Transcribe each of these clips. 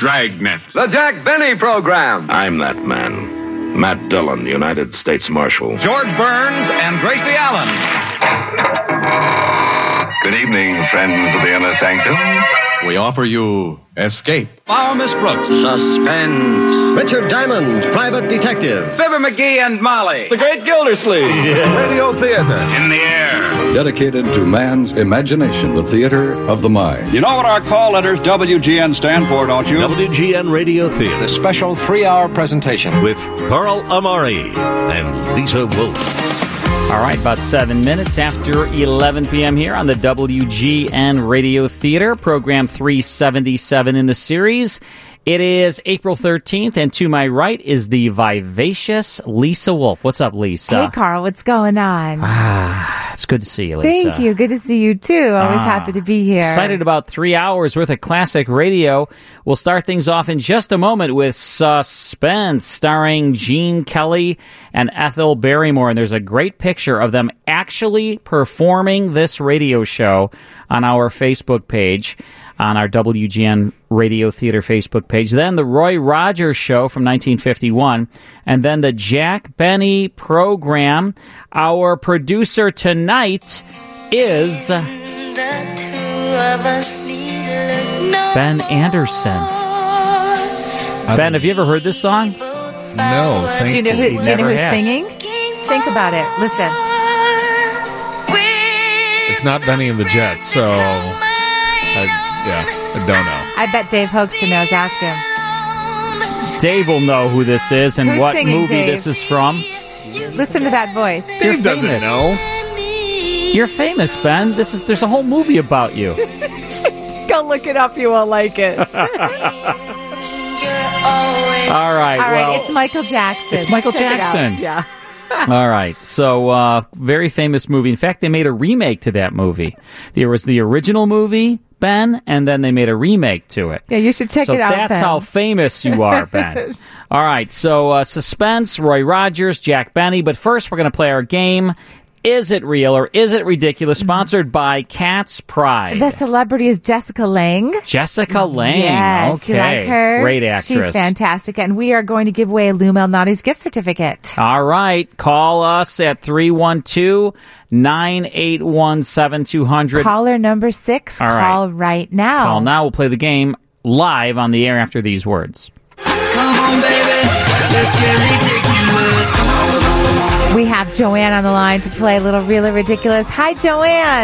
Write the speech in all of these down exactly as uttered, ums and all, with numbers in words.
Dragnet. The Jack Benny Program. I'm that man. Matt Dillon, United States Marshal. George Burns and Gracie Allen. Good evening, friends of the Inner Sanctum. We offer you Escape. Follow Miss Brooks. Suspense. Richard Diamond, Private Detective. Fibber McGee and Molly. The Great Gildersleeve. Yeah. Radio Theater. In the air. Dedicated to man's imagination, the theater of the mind. You know what our call letters W G N stand for, don't you? W G N Radio Theater. The special three-hour presentation with Carl Amari and Lisa Wolf. All right, about seven minutes after eleven p.m. here on the W G N Radio Theater, program three seventy-seven in the series. It is April thirteenth, and to my right is the vivacious Lisa Wolf. What's up, Lisa? Hey, Carl. What's going on? Ah, it's good to see you, Lisa. Thank you. Good to see you, too. Always ah, happy to be here. Excited about three hours worth of classic radio. We'll start things off in just a moment with Suspense, starring Gene Kelly and Ethel Barrymore. And there's a great picture of them actually performing this radio show on our Facebook page, on our W G N Radio Theater Facebook page. Then the Roy Rogers Show from nineteen fifty-one. And then the Jack Benny Program. Our producer tonight is Ben Anderson. Ben, have you ever heard this song? No. Do you know, who, do you know who's has. singing? Think about it. Listen. It's not Benny and the Jets, so I, yeah, I don't know. I bet Dave Hoekstra knows. Ask him. Dave will know who this is and Who's what singing, movie Dave? this is from. Listen to that voice. You're Dave doesn't famous. know. You're famous, Ben. This is there's a whole movie about you. Go look it up. You will like it. All All right. right. well, It's Michael Jackson. It's Michael Check it out. Jackson. Yeah. All right. So, uh, very famous movie. In fact, they made a remake to that movie. There was the original movie, Ben, and then they made a remake to it. Yeah, you should check so it out, that's Ben. how famous you are, Ben. All right. So, uh, Suspense, Roy Rogers, Jack Benny. But first, we're going to play our game. Is it real or is it ridiculous? Sponsored by Cat's Pride. The celebrity is Jessica Lange. Jessica Lange. Yes, okay. you like her? Great actress. She's fantastic. And we are going to give away a Lou Malnati's gift certificate. All right. Call us at three one two, nine eight one, seven two zero zero. Caller number six. All right. Call right now. Call now. We'll play the game live on the air after these words. Come on, baby. Let's get ridiculous. We have Joanne on the line to play a little Real or Ridiculous. Hi, Joanne.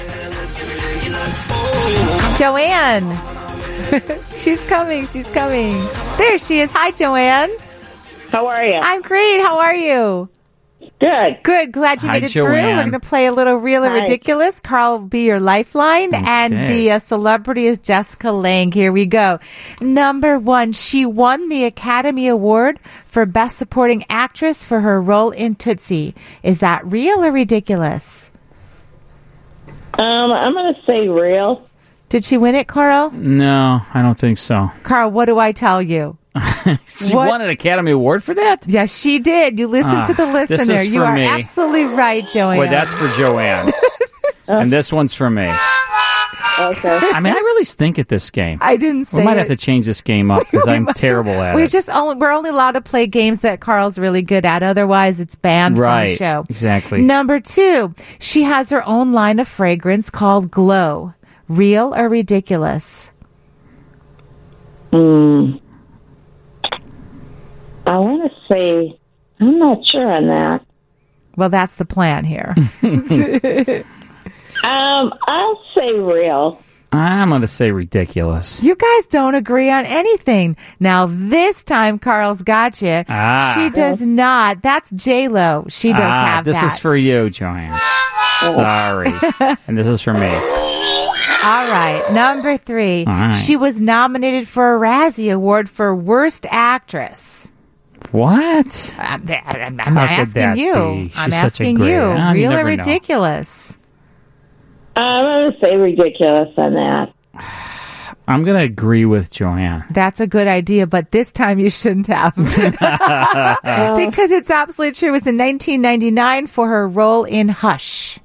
Joanne. She's coming. She's coming. There she is. Hi, Joanne. How are you? I'm great. How are you? Good. Good. Glad you Hi, made it Joanne. through. We're going to play a little Real or Hi. Ridiculous. Carl will be your lifeline. Okay. And the uh, celebrity is Jessica Lange. Here we go. Number one, she won the Academy Award for Best Supporting Actress for her role in Tootsie. Is that real or ridiculous? Um, I'm going to say real. Did she win it, Carl? No, I don't think so. Carl, what do I tell you? She What? won an Academy Award for that? Yes, she did. You listen Ah, to the this listener. is You for are me. absolutely right, Joanne. Boy, that's for Joanne. And this one's for me. Okay. I mean, I really stink at this game. I didn't say We might it. have to change this game up because I'm terrible at We're it. just only we're only allowed to play games that Carl's really good at. Otherwise, it's banned Right, from the show. exactly. Number two, she has her own line of fragrance called Glow. Real or ridiculous? Hmm. I want to say, I'm not sure on that. Well, that's the plan here. Um, I'll say real. I'm going to say ridiculous. You guys don't agree on anything. Now, this time, Carl's got you. Ah. She does not. That's J-Lo. She does ah, have this that. is for you, Joanne. Sorry. And this is for me. All right. Number three. All right. She was nominated for a Razzie Award for Worst Actress. What? I'm, I'm, I'm How could asking that you. be? She's I'm such a asking great- you. Ah, you Real or never know. ridiculous? I'm going to say ridiculous on that. I'm going to agree with Joanne. That's a good idea, but this time you shouldn't have. Because it's absolutely true. It was in nineteen ninety-nine for her role in Hush.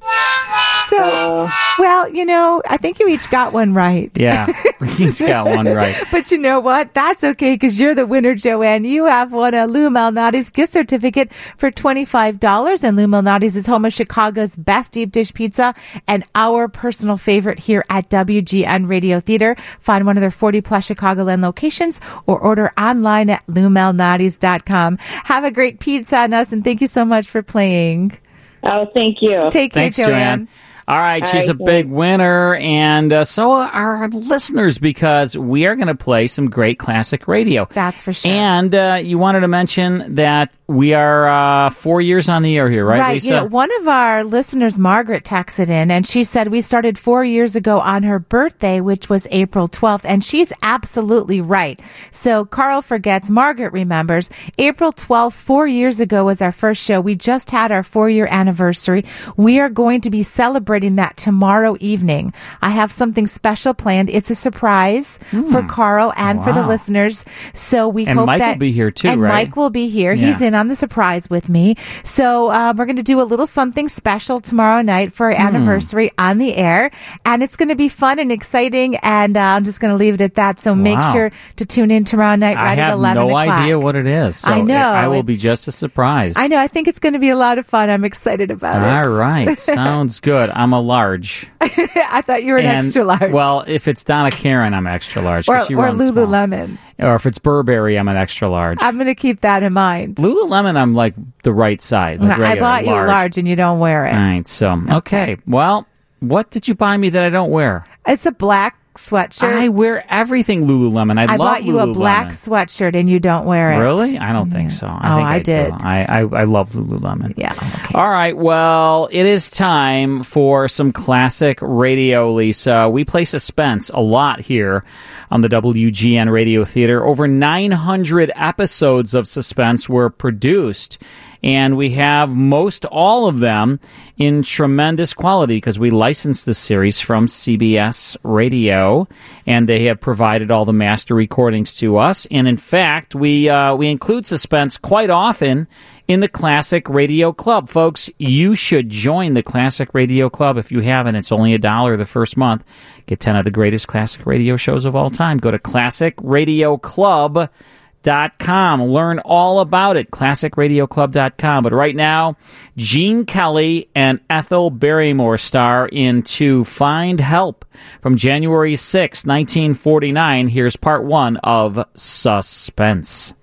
So, well, you know, I think you each got one right. Yeah, we each got one right. But you know what? That's okay because you're the winner, Joanne. You have won a Lou Malnati's gift certificate for twenty-five dollars. And Lou Malnati's is home of Chicago's best deep dish pizza and our personal favorite here at W G N Radio Theater. Find one of their forty plus Chicagoland locations or order online at lou malnati's dot com. Have a great pizza on us, and thank you so much for playing. Oh, thank you. Take care, Thanks, Joanne. Joanne. All right, All she's right, a big winner, and uh, so are our listeners, because we are going to play some great classic radio. That's for sure. And uh, you wanted to mention that we are uh, four years on the air here, right, Right. Lisa? You know, one of our listeners, Margaret, texted in, and she said we started four years ago on her birthday, which was April twelfth, and she's absolutely right. So Carl forgets, Margaret remembers. April twelfth, four years ago, was our first show. We just had our four-year anniversary. We are going to be celebrating that tomorrow evening. I have something special planned. It's a surprise Hmm. for Carl and Wow. for the listeners. So we And hope Mike that will be here too, and right? Mike will be here. Yeah. He's in on the surprise with me. So uh, we're going to do a little something special tomorrow night for our Hmm. anniversary on the air, and it's going to be fun and exciting. And uh, I'm just going to leave it at that. So make Wow. sure to tune in tomorrow night I right at have eleven no o'clock. idea what it is. So I know, I will be it's- just as surprised. I know. I think it's going to be a lot of fun. I'm excited about it. All right. Sounds good. I'm a large. I thought you were an And, extra large. Well, if it's Donna Karen, I'm extra large. 'cause or, she or runs small. Lululemon. Or if it's Burberry, I'm an extra large. I'm going to keep that in mind. Lululemon, I'm like the right size. Like I regular, bought you a large, and you don't wear it. All right. So, okay. Well, what did you buy me that I don't wear? It's a black sweatshirt. I wear everything Lululemon. I, I love bought you Lululemon. a black sweatshirt, and you don't wear it. Really? I don't think so. I Oh, think I do. did. I, I I love Lululemon. Yeah. Okay. All right. Well, it is time for some classic radio, Lisa. We play suspense a lot here on the W G N Radio Theater. Over nine hundred episodes of Suspense were produced, and we have most all of them in tremendous quality because we licensed the series from C B S Radio, and they have provided all the master recordings to us. And in fact, we uh, we include Suspense quite often in the Classic Radio Club. Folks, you should join the Classic Radio Club if you haven't. It's only a dollar the first month. Get ten of the greatest classic radio shows of all time. Go to classic radio club dot com. Learn all about it. classic radio club dot com. But right now, Gene Kelly and Ethel Barrymore star in To Find Help from January sixth, nineteen forty-nine. Here's part one of Suspense.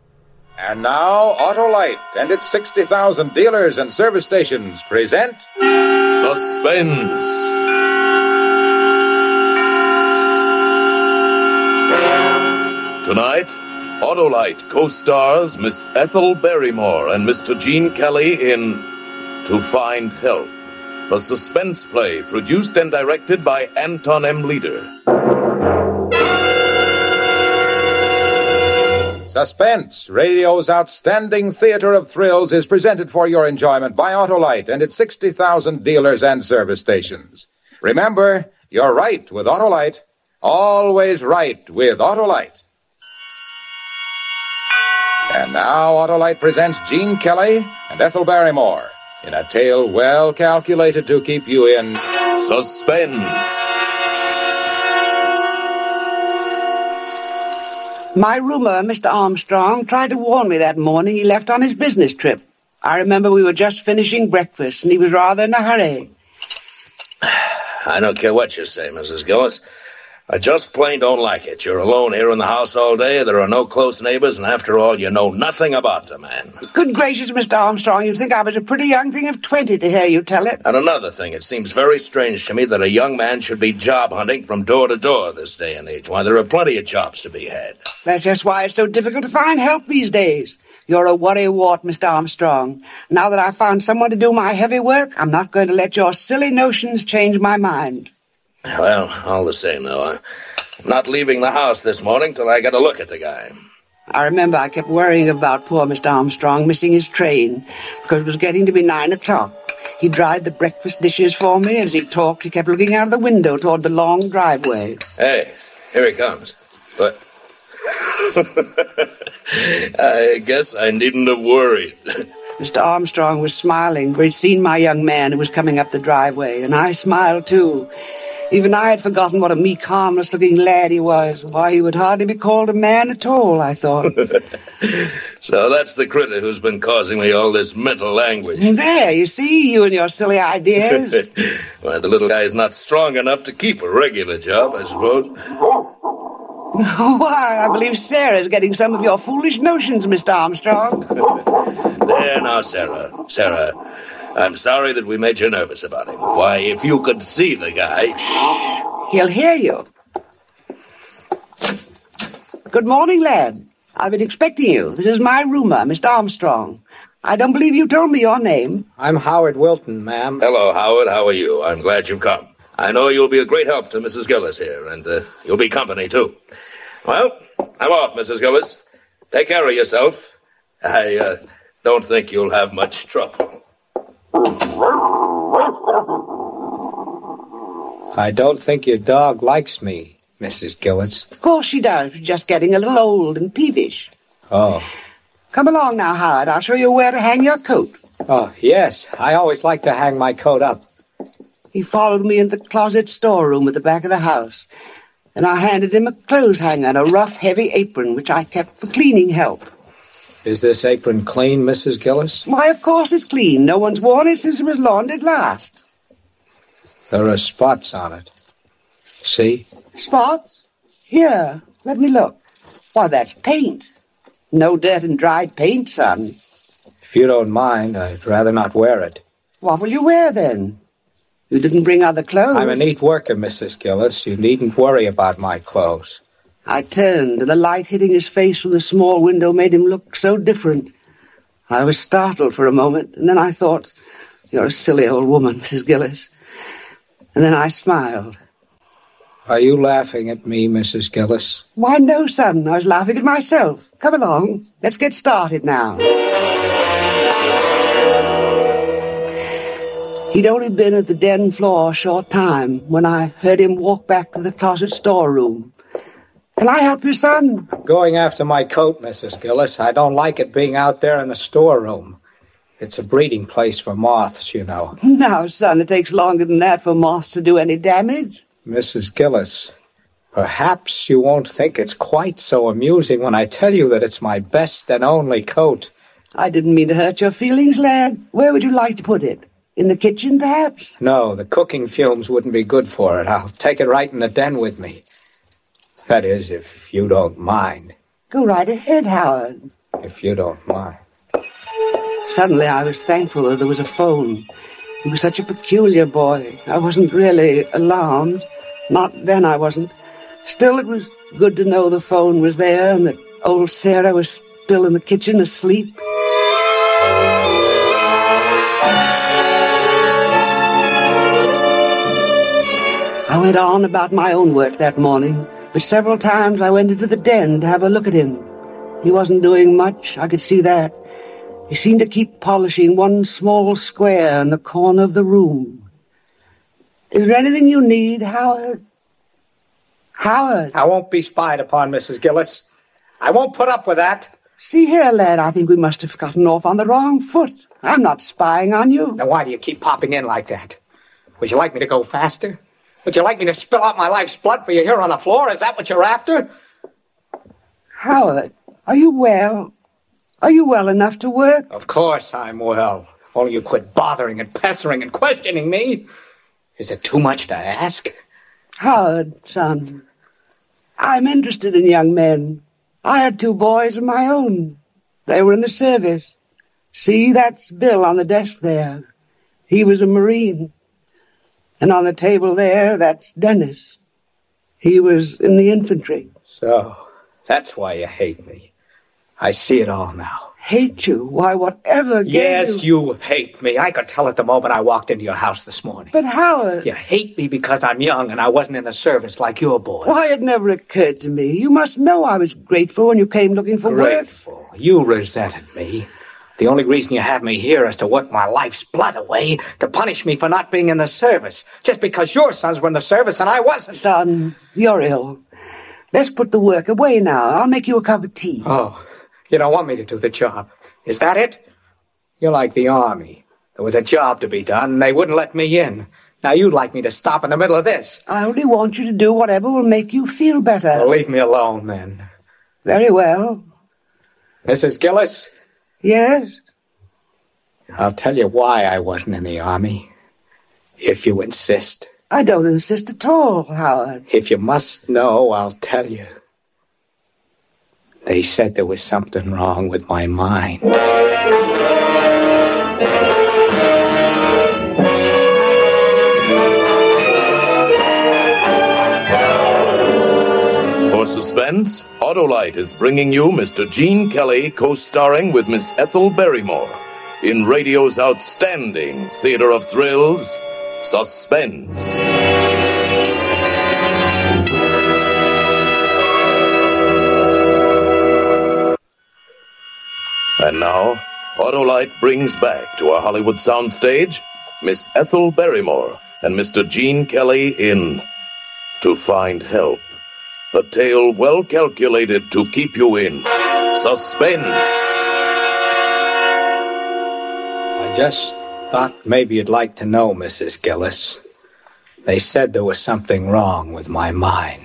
And now, Autolite and its sixty thousand dealers and service stations present Suspense. Tonight, Autolite co-stars Miss Ethel Barrymore and Mister Gene Kelly in To Find Help, a suspense play produced and directed by Anton M. Leader. Suspense, radio's outstanding theater of thrills, is presented for your enjoyment by Autolite and its sixty thousand dealers and service stations. Remember, you're right with Autolite. Always right with Autolite. And now Autolite presents Gene Kelly and Ethel Barrymore in a tale well calculated to keep you in suspense. My roomer, Mister Armstrong, tried to warn me that morning he left on his business trip. I remember we were just finishing breakfast, and he was rather in a hurry. I don't care what you say, Missus Gillis. I just plain don't like it. You're alone here in the house all day. There are no close neighbors, and after all, you know nothing about the man. Good gracious, Mister Armstrong, you'd think I was a pretty young thing of twenty to hear you tell it. And another thing, it seems very strange to me that a young man should be job hunting from door to door this day and age. Why, there are plenty of jobs to be had. That's just why it's so difficult to find help these days. You're a worrywart, Mister Armstrong. Now that I've found someone to do my heavy work, I'm not going to let your silly notions change my mind. Well, all the same, though, I'm not leaving the house this morning till I get a look at the guy. I remember I kept worrying about poor Mister Armstrong missing his train because it was getting to be nine o'clock. He dried the breakfast dishes for me. As he talked, he kept looking out of the window toward the long driveway. Hey, Here he comes. But I guess I needn't have worried. Mister Armstrong was smiling, for he'd seen my young man who was coming up the driveway, and I smiled too. Even I had forgotten what a meek, harmless-looking lad he was. Why, he would hardly be called a man at all, I thought. So that's the critter who's been causing me all this mental anguish. There, you see, you and your silly ideas. Why, the little guy's not strong enough to keep a regular job, I suppose. Why, I believe Sarah's getting some of your foolish notions, Mister Armstrong. There now, Sarah. Sarah, I'm sorry that we made you nervous about him. Why, if you could see the guy... Shh, he'll hear you. Good morning, lad. I've been expecting you. This is my roomer, Mister Armstrong. I don't believe you told me your name. I'm Howard Wilton, ma'am. Hello, Howard. How are you? I'm glad you've come. I know you'll be a great help to Missus Gillis here, and uh, you'll be company, too. Well, I'm off, Missus Gillis. Take care of yourself. I uh, don't think you'll have much trouble. I don't think your dog likes me, Missus Gillis. Of course she does. She's just getting a little old and peevish. Oh. Come along now, Howard. I'll show you where to hang your coat. Oh, yes. I always like to hang my coat up. He followed me into the closet storeroom at the back of the house. Then I handed him a clothes hanger and a rough, heavy apron, which I kept for cleaning help. Is this apron clean, Missus Gillis? Why, of course it's clean. No one's worn it since it was laundered last. There are spots on it. See? Spots? Here, let me look. Why, that's paint. No dirt and dried paint, son. If you don't mind, I'd rather not wear it. What will you wear, then? You didn't bring other clothes. I'm a neat worker, Missus Gillis. You needn't worry about my clothes. I turned, and the light hitting his face from the small window made him look so different. I was startled for a moment, and then I thought, you're a silly old woman, Missus Gillis. And then I smiled. Are you laughing at me, Missus Gillis? Why, no, son. I was laughing at myself. Come along. Let's get started now. He'd only been at the den floor a short time when I heard him walk back to the closet storeroom. Can I help you, son? I'm going after my coat, Missus Gillis. I don't like it being out there in the storeroom. It's a breeding place for moths, you know. Now, son, it takes longer than that for moths to do any damage. Missus Gillis, perhaps you won't think it's quite so amusing when I tell you that it's my best and only coat. I didn't mean to hurt your feelings, lad. Where would you like to put it? In the kitchen, perhaps? No, the cooking fumes wouldn't be good for it. I'll take it right in the den with me. That is, if you don't mind. Go right ahead, Howard. If you don't mind. Suddenly I was thankful that there was a phone. He was such a peculiar boy. I wasn't really alarmed. Not then, I wasn't. Still, it was good to know the phone was there and that old Sarah was still in the kitchen asleep. I went on about my own work that morning, but several times I went into the den to have a look at him. He wasn't doing much, I could see that. He seemed to keep polishing one small square in the corner of the room. Is there anything you need, Howard? Howard? I won't be spied upon, Missus Gillis. I won't put up with that. See here, lad, I think we must have gotten off on the wrong foot. I'm not spying on you. Then why do you keep popping in like that? Would you like me to go faster? Would you like me to spill out my life's blood for you here on the floor? Is that what you're after? Howard, are you well? Are you well enough to work? Of course I'm well. If only you quit bothering and pestering and questioning me. Is it too much to ask? Howard, son, I'm interested in young men. I had two boys of my own. They were in the service. See, that's Bill on the desk there. He was a Marine. And on the table there, that's Dennis. He was in the infantry. So, that's why you hate me. I see it all now. Hate you? Why, whatever gave Yes, you... you hate me. I could tell it the moment I walked into your house this morning. But Howard... You hate me because I'm young and I wasn't in the service like your boys. Why, it never occurred to me. You must know I was grateful when you came looking for work. Grateful? You resented me. The only reason you have me here is to work my life's blood away, to punish me for not being in the service, just because your sons were in the service and I wasn't. Son, you're ill. Let's put the work away now. I'll make you a cup of tea. Oh, you don't want me to do the job. Is that it? You're like the army. There was a job to be done, and they wouldn't let me in. Now you'd like me to stop in the middle of this. I only want you to do whatever will make you feel better. Well, leave me alone, then. Very well. Missus Gillis? Yes? I'll tell you why I wasn't in the army. If you insist. I don't insist at all, Howard. If you must know, I'll tell you. They said there was something wrong with my mind. For Suspense, Autolite is bringing you Mister Gene Kelly co-starring with Miss Ethel Barrymore in radio's outstanding theater of thrills, Suspense. And now, Autolite brings back to our Hollywood soundstage Miss Ethel Barrymore and Mister Gene Kelly in To Find Help. A tale well calculated to keep you in suspense. I just thought maybe you'd like to know, Missus Gillis. They said there was something wrong with my mind.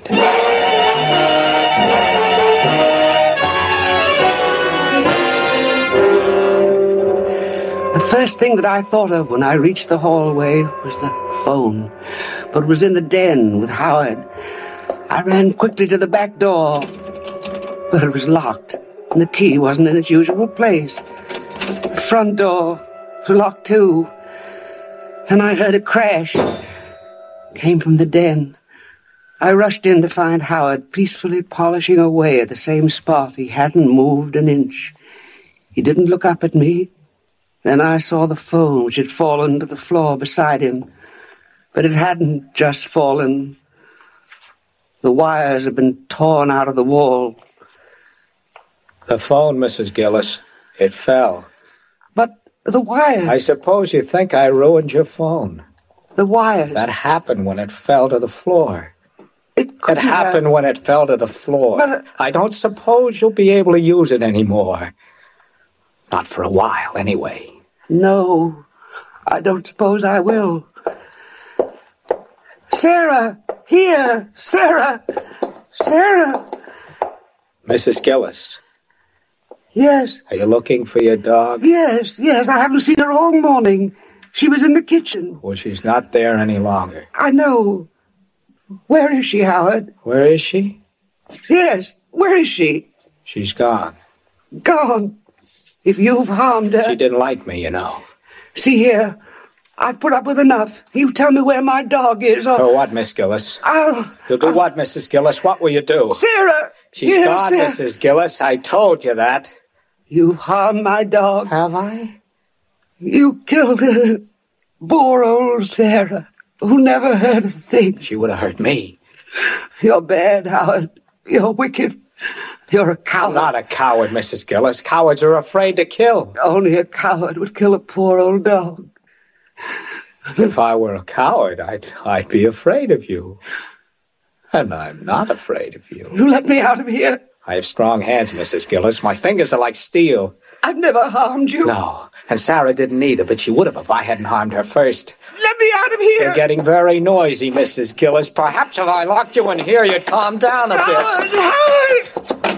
The first thing that I thought of when I reached the hallway was the phone, but it was in the den with Howard. I ran quickly to the back door, but it was locked, and the key wasn't in its usual place. The front door was locked too. Then I heard a crash. It came from the den. I rushed in to find Howard peacefully polishing away at the same spot. He hadn't moved an inch. He didn't look up at me. Then I saw the phone, which had fallen to the floor beside him. But it hadn't just fallen. The wires had been torn out of the wall. The phone, Missus Gillis. It fell. But the wires... I suppose you think I ruined your phone. The wires... That happened when it fell to the floor. It, it happened have... when it fell to the floor. But, uh... I don't suppose you'll be able to use it anymore. Not for a while, anyway. No, I don't suppose I will. Sarah! Here! Sarah! Sarah! Missus Gillis. Yes? Are you looking for your dog? Yes, yes. I haven't seen her all morning. She was in the kitchen. Well, she's not there any longer. I know. Where is she, Howard? Where is she? Yes, where is she? She's gone. Gone? If you've harmed her... She didn't like me, you know. See here. I've put up with enough. You tell me where my dog is, or... For what, Miss Gillis? I'll... You'll do I'll... what, Missus Gillis? What will you do? Sarah! She's here, gone, Sarah. Missus Gillis. I told you that. You harmed my dog. Have I? You killed her. Poor old Sarah, who never hurt a thing. She would have hurt me. You're bad, Howard. You're wicked. You're a coward. I'm not a coward, Missus Gillis. Cowards are afraid to kill. Only a coward would kill a poor old dog. If I were a coward, I'd, I'd be afraid of you. And I'm not afraid of you. You let me out of here. I have strong hands, Missus Gillis. My fingers are like steel. I've never harmed you. No, and Sarah didn't either, but she would have if I hadn't harmed her first. Let me out of here. You're getting very noisy, Missus Gillis. Perhaps if I locked you in here, you'd calm down a Howard, bit. Howard!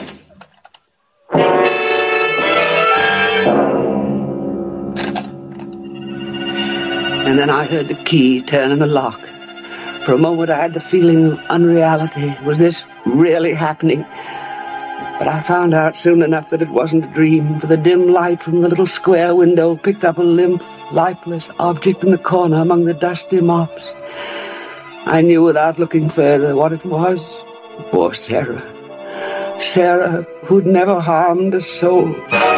And then I heard the key turn in the lock. For a moment I had the feeling of unreality. Was this really happening? But I found out soon enough that it wasn't a dream, for the dim light from the little square window picked up a limp, lifeless object in the corner among the dusty mops. I knew without looking further what it was. Poor Sarah. Sarah, who'd never harmed a soul.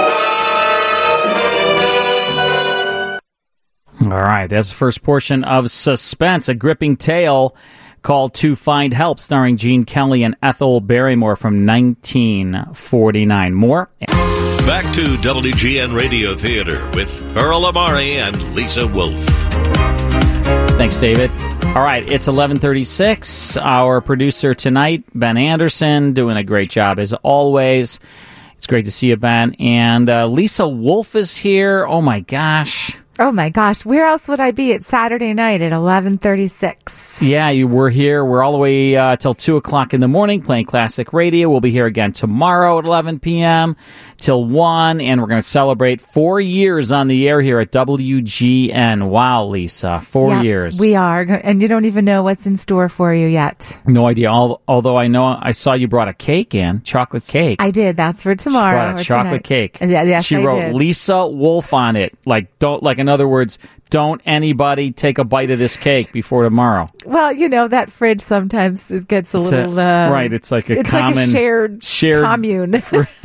All right, that's the first portion of Suspense, a gripping tale called To Find Help, starring Gene Kelly and Ethel Barrymore from nineteen forty-nine. More. Back to W G N Radio Theater with Earl Amari and Lisa Wolf. Thanks, David. All right, it's eleven thirty-six. Our producer tonight, Ben Anderson, doing a great job as always. It's great to see you, Ben. And uh, Lisa Wolf is here. Oh, my gosh. Oh, my gosh. Where else would I be? It's Saturday night at eleven thirty-six. Yeah, you were here. We're all the way uh, till two o'clock in the morning playing classic radio. We'll be here again tomorrow at eleven p.m. till one, and we're going to celebrate four years on the air here at W G N. Wow, Lisa, four Yeah, years. We are, and you don't even know what's in store for you yet. No idea. Al- Although I know I saw you brought a cake in, chocolate cake. I did. That's for tomorrow. She brought a or chocolate tonight. cake. Yeah, yes, she I wrote did. Lisa Wolf on it. Like don't like in other words, don't anybody take a bite of this cake before tomorrow. Well, you know that fridge sometimes it gets a It's little a- uh, right. It's like a it's common like a shared shared commune.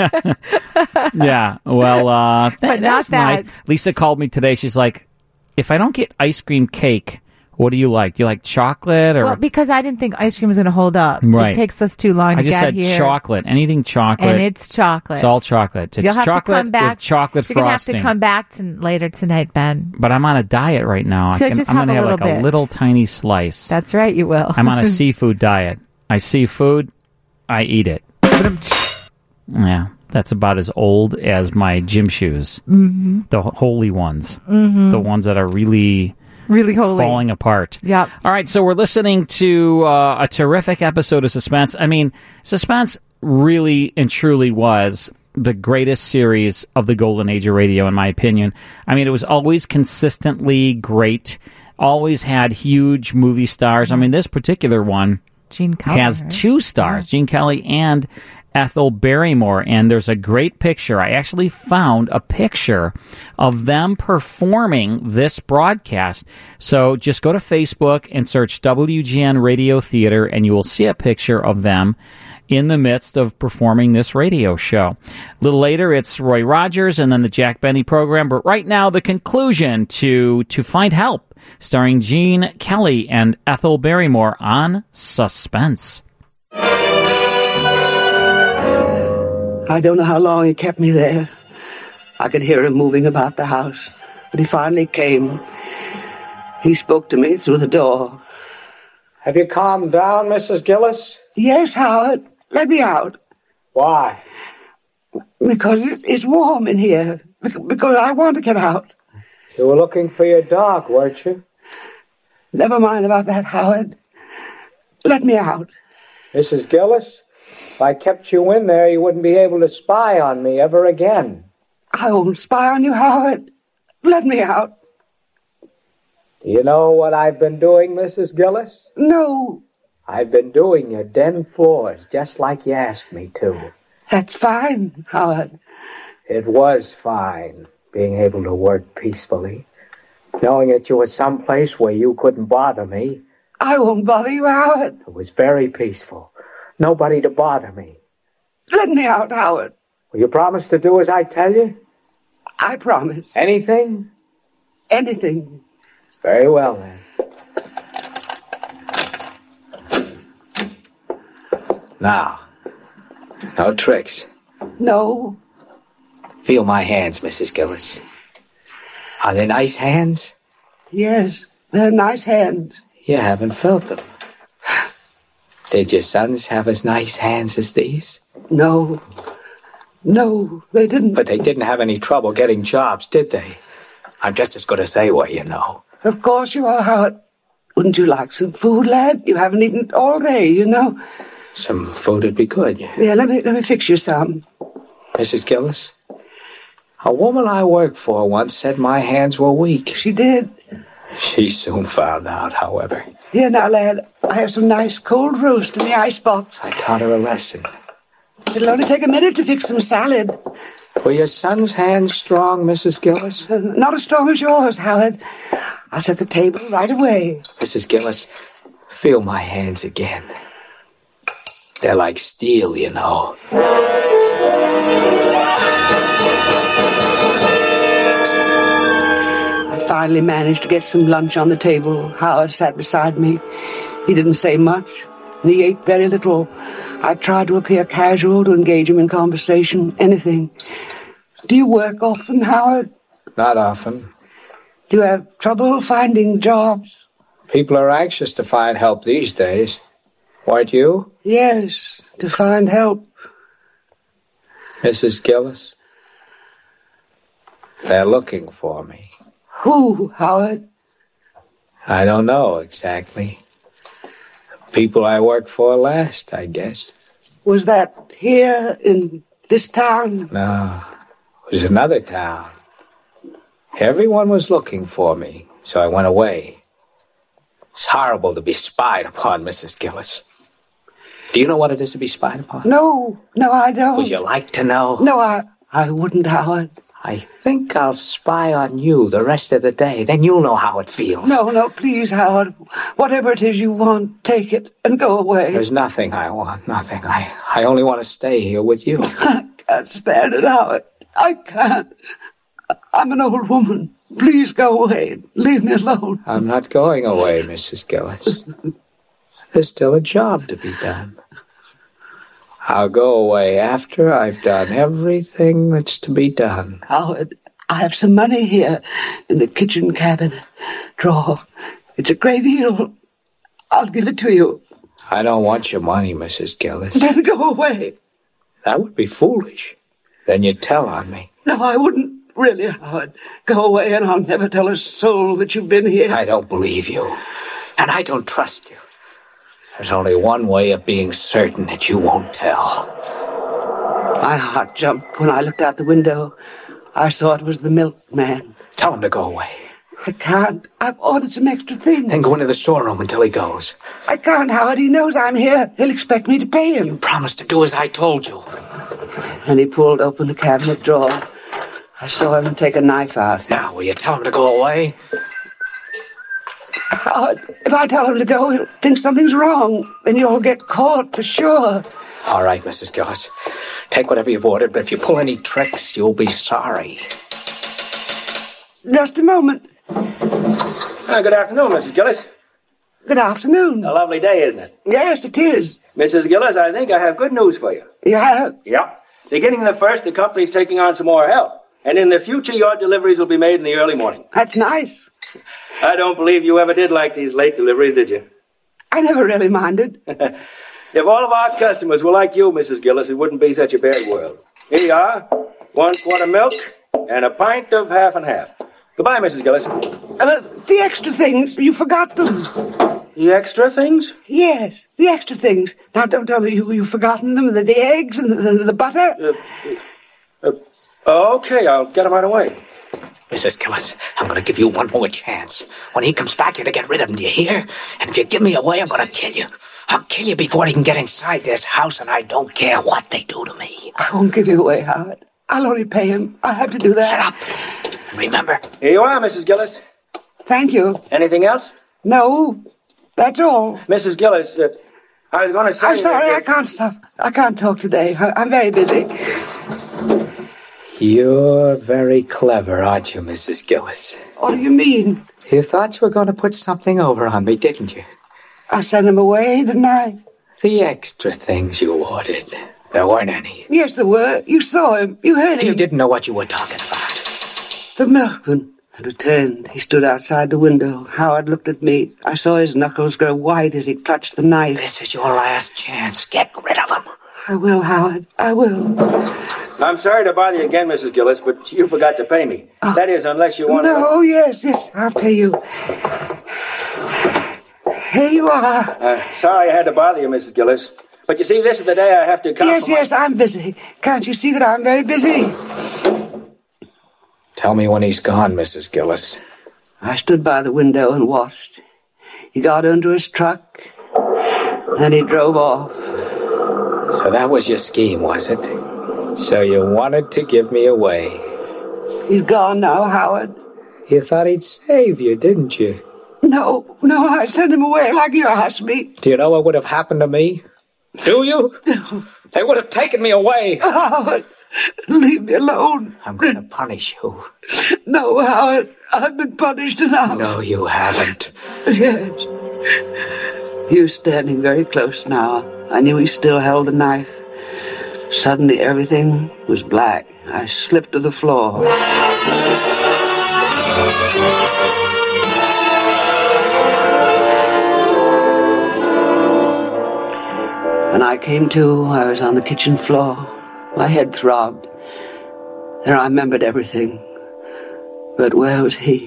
Yeah. Well, uh, th- But that not was nice. that. Lisa called me today. She's like, if I don't get ice cream cake, what do you like? Do you like chocolate or? Well, because I didn't think ice cream was going to hold up. Right. It takes us too long I to just get said here. chocolate. Anything chocolate. And it's chocolate. It's all chocolate. It's You'll have chocolate to come back. with chocolate You're gonna frosting. have to come back to, later tonight, Ben. But I'm on a diet right now. So I can, just I'm have gonna a have little like bit. a little tiny slice. That's right, you will. I'm on a seafood diet. I see food, I eat it. Yeah, that's about as old as my gym shoes. Mhm. The ho- holy ones. Mhm. The ones that are really... Really holy. falling apart. Yep. All right, so we're listening to uh, a terrific episode of Suspense. I mean, Suspense really and truly was the greatest series of the golden age of radio, in my opinion. I mean, it was always consistently great, always had huge movie stars. I mean, this particular one Gene Kelly has right? two stars, Gene Kelly and Ethel Barrymore, and there's a great picture. I actually found a picture of them performing this broadcast. So just go to Facebook and search W G N Radio Theater, and you will see a picture of them in the midst of performing this radio show. A little later, it's Roy Rogers and then the Jack Benny program. But right now, the conclusion to To Find Help, starring Gene Kelly and Ethel Barrymore on Suspense. I don't know how long he kept me there. I could hear him moving about the house, but he finally came. He spoke to me through the door. Have you calmed down, Missus Gillis? Yes, Howard. Let me out. Why? Because it- it's warm in here. Bec- Because I want to get out. You were looking for your dog, weren't you? Never mind about that, Howard. Let me out. Missus Gillis, if I kept you in there, you wouldn't be able to spy on me ever again. I won't spy on you, Howard. Let me out. Do you know what I've been doing, Missus Gillis? No. I've been doing your den floors, just like you asked me to. That's fine, Howard. It was fine, being able to work peacefully, knowing that you were someplace where you couldn't bother me. I won't bother you, Howard. It was very peaceful. Nobody to bother me. Let me out, Howard. Will you promise to do as I tell you? I promise. Anything? Anything. Very well, then. Now, no tricks. No. Feel my hands, Missus Gillis. Are they nice hands? Yes, they're nice hands. You haven't felt them. Did your sons have as nice hands as these? No. No, they didn't. But they didn't have any trouble getting jobs, did they? I'm just as good as they were, you know. Of course you are, Howard. Wouldn't you like some food, lad? You haven't eaten all day, you know. Some food would be good. Yeah, let me let me fix you some. Missus Gillis, a woman I worked for once said my hands were weak. She did. She soon found out, however. Here now, lad. I have some nice cold roast in the icebox. I taught her a lesson. It'll only take a minute to fix some salad. Were your son's hands strong, Missus Gillis? Uh, not as strong as yours, Howard. I'll set the table right away. Missus Gillis, feel my hands again. They're like steel, you know. I finally managed to get some lunch on the table. Howard sat beside me. He didn't say much, and he ate very little. I tried to appear casual, to engage him in conversation, anything. Do you work often, Howard? Not often. Do you have trouble finding jobs? People are anxious to find help these days. Weren't you? Yes, to find help. Missus Gillis? They're looking for me. Who, Howard? I don't know exactly. People I worked for last, I guess. Was that here in this town? No, it was another town. Everyone was looking for me, so I went away. It's horrible to be spied upon, Missus Gillis. Do you know what it is to be spied upon? No, no, I don't. Would you like to know? No, I, I wouldn't, Howard. I think I'll spy on you the rest of the day. Then you'll know how it feels. No, no, please, Howard. Whatever it is you want, take it and go away. There's nothing I want, nothing. I, I only want to stay here with you. I can't stand it, Howard. I can't. I'm an old woman. Please go away. Leave me alone. I'm not going away, Missus Gillis. There's still a job to be done. I'll go away after I've done everything that's to be done. Howard, I have some money here in the kitchen cabinet drawer. It's a great deal. I'll give it to you. I don't want your money, Missus Gillis. Then go away. That would be foolish. Then you'd tell on me. No, I wouldn't. Really, Howard. Go away and I'll never tell a soul that you've been here. I don't believe you. And I don't trust you. There's only one way of being certain that you won't tell. My heart jumped when I looked out the window. I saw it was the milkman. Tell him to go away. I can't. I've ordered some extra things. Then go into the storeroom until he goes. I can't, Howard. He knows I'm here. He'll expect me to pay him. You promised to do as I told you. And he pulled open the cabinet drawer. I saw him take a knife out. Now, will you tell him to go away? Howard, if I tell him to go, he'll think something's wrong. Then you'll get caught for sure. All right, Missus Gillis. Take whatever you've ordered, but if you pull any tricks, you'll be sorry. Just a moment. Uh, good afternoon, Missus Gillis. Good afternoon. A lovely day, isn't it? Yes, it is. Missus Gillis, I think I have good news for you. You have? Yeah. Beginning the first, the company's taking on some more help. And in the future, your deliveries will be made in the early morning. That's nice. I don't believe you ever did like these late deliveries, did you? I never really minded. If all of our customers were like you, Missus Gillis, it wouldn't be such a bad world. Here you are. One quart of milk and a pint of half and half. Goodbye, Missus Gillis. Uh, the extra things, you forgot them. The extra things? Yes, the extra things. Now, don't tell me you, you've forgotten them, the, the eggs and the, the butter. Uh, uh, okay, I'll get them right away. Missus Gillis, I'm going to give you one more chance. When he comes back, you're to get rid of him, do you hear? And if you give me away, I'm going to kill you. I'll kill you before he can get inside this house, and I don't care what they do to me. I won't give you away, Howard. I'll only pay him. I have to do that. Shut up. Remember? Here you are, Missus Gillis. Thank you. Anything else? No, that's all. Missus Gillis, uh, I was going to say... I'm sorry, that, uh, I can't stop. I can't talk today. I, I'm very busy. You're very clever, aren't you, Missus Gillis? What do you mean? You thought you were going to put something over on me, didn't you? I sent him away, didn't I? The extra things you ordered. There weren't any. Yes, there were. You saw him. You heard him. You didn't know what you were talking about. The milkman had returned. He stood outside the window. Howard looked at me. I saw his knuckles grow white as he clutched the knife. This is your last chance. Get rid of him. I will, Howard. I will. I'm sorry to bother you again, Missus Gillis, but you forgot to pay me. Oh. That is, unless you want no, to... Oh, yes, yes, I'll pay you. Here you are. Uh, sorry I had to bother you, Missus Gillis. But you see, this is the day I have to come... Yes, yes, I'm busy. Can't you see that I'm very busy? Tell me when he's gone, Missus Gillis. I stood by the window and watched. He got into his truck, and he drove off. So that was your scheme, was it? So you wanted to give me away. He's gone now, Howard. You thought he'd save you, didn't you? No, no, I sent him away like you asked me. Do you know what would have happened to me? Do you? They would have taken me away. Howard, leave me alone. I'm going to punish you. No, Howard, I've been punished enough. No, you haven't. Yes. He was standing very close now. I knew he still held the knife. Suddenly, everything was black. I slipped to the floor. When I came to, I was on the kitchen floor. My head throbbed. Then I remembered everything. But where was he?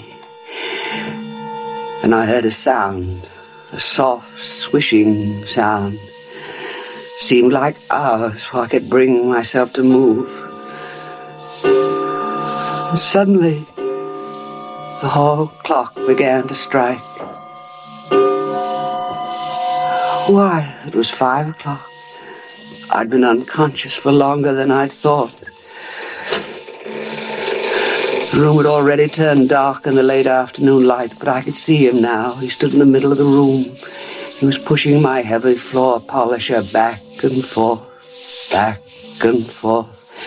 And I heard a sound, a soft, swishing sound. Seemed like hours before I could bring myself to move. And suddenly, the hall clock began to strike. Why, it was five o'clock. I'd been unconscious for longer than I'd thought. The room had already turned dark in the late afternoon light, but I could see him now. He stood in the middle of the room. He was pushing my heavy floor polisher back and forth, back and forth.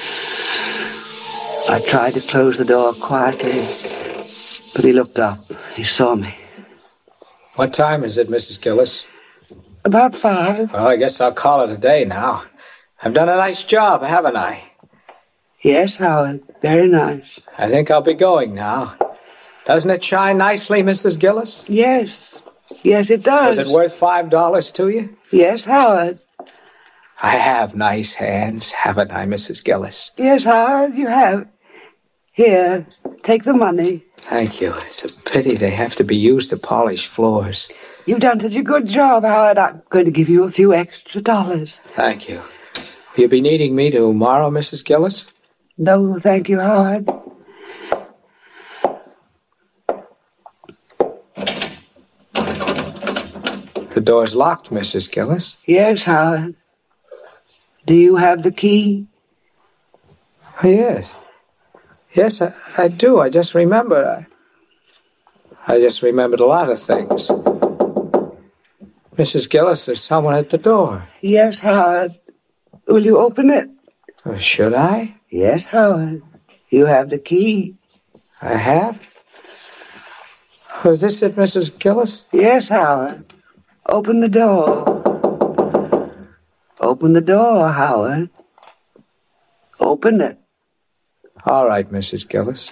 I tried to close the door quietly, but he looked up. He saw me. What time is it, Missus Gillis? About five. Well, I guess I'll call it a day now. I've done a nice job, haven't I? Yes, Howard. Very nice. I think I'll be going now. Doesn't it shine nicely, Missus Gillis? Yes. Yes, it does. Is it worth five dollars to you? Yes, Howard. I have nice hands, haven't I, Missus Gillis? Yes, Howard, you have. Here, take the money. Thank you. It's a pity they have to be used to polish floors. You've done such a good job, Howard. I'm going to give you a few extra dollars. Thank you. Will you be needing me tomorrow, Missus Gillis? No, thank you, Howard. The door's locked, Missus Gillis. Yes, Howard. Do you have the key? Oh, yes. Yes, I, I do. I just remembered. I, I just remembered a lot of things. Missus Gillis, there's someone at the door. Yes, Howard. Will you open it? Oh, should I? Yes, Howard. You have the key. I have? Oh, is this it, Missus Gillis? Yes, Howard. Open the door. Open the door, Howard. Open it. All right, Missus Gillis.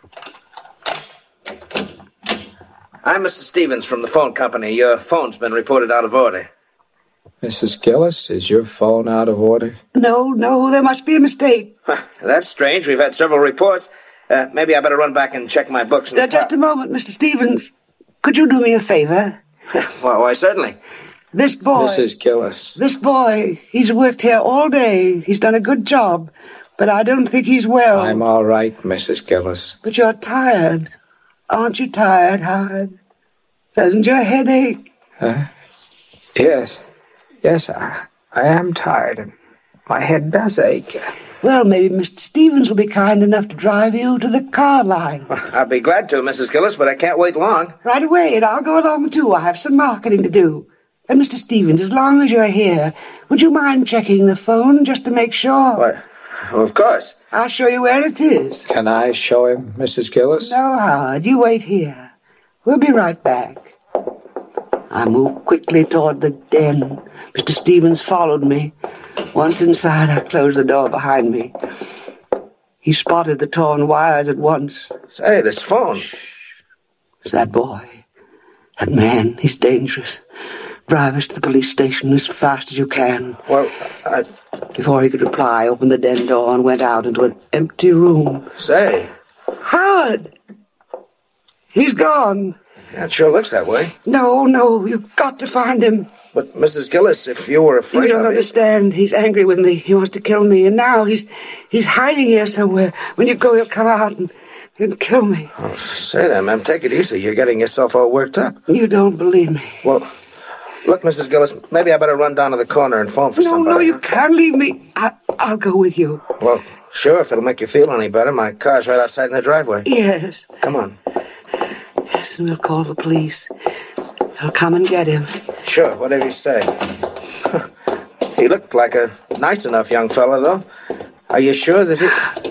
I'm Mister Stevens from the phone company. Your phone's been reported out of order. Missus Gillis, is your phone out of order? No, no, there must be a mistake. Huh, that's strange. We've had several reports. Uh, maybe I better run back and check my books. Uh, just a moment, Mister Stevens. Could you do me a favor? Well, why, certainly. This boy... Missus Gillis. This boy, he's worked here all day. He's done a good job. But I don't think he's well. I'm all right, Missus Gillis. But you're tired. Aren't you tired, Howard? Doesn't your head ache? Huh? Yes. Yes, I, I am tired, and my head does ache. Well, maybe Mister Stevens will be kind enough to drive you to the car line. Well, I'll be glad to, Missus Gillis, but I can't wait long. Right away, and I'll go along too. I have some marketing to do. And Mister Stevens, as long as you're here, would you mind checking the phone just to make sure? What? Well, of course. I'll show you where it is. Can I show him, Missus Gillis? No, Howard. You wait here. We'll be right back. I moved quickly toward the den. Mister Stevens followed me. Once inside, I closed the door behind me. He spotted the torn wires at once. Say, this phone. Shh. It's that boy. That man. He's dangerous. Drive us to the police station as fast as you can. Well, I... Before he could reply, I opened the den door and went out into an empty room. Say. Howard! He's gone. Yeah, it sure looks that way. No, no, you've got to find him. But, Missus Gillis, if you were afraid You don't of understand. It... He's angry with me. He wants to kill me. And now he's he's hiding here somewhere. When you go, he'll come out and, and kill me. Oh, say that, ma'am. Take it easy. You're getting yourself all worked up. You don't believe me. Well... Look, Missus Gillis, maybe I better run down to the corner and phone for no, somebody. No, no, you can't leave me. I, I'll go with you. Well, sure, if it'll make you feel any better. My car's right outside in the driveway. Yes. Come on. Yes, and we'll call the police. They'll come and get him. Sure, whatever you say. He looked like a nice enough young fellow, though. Are you sure that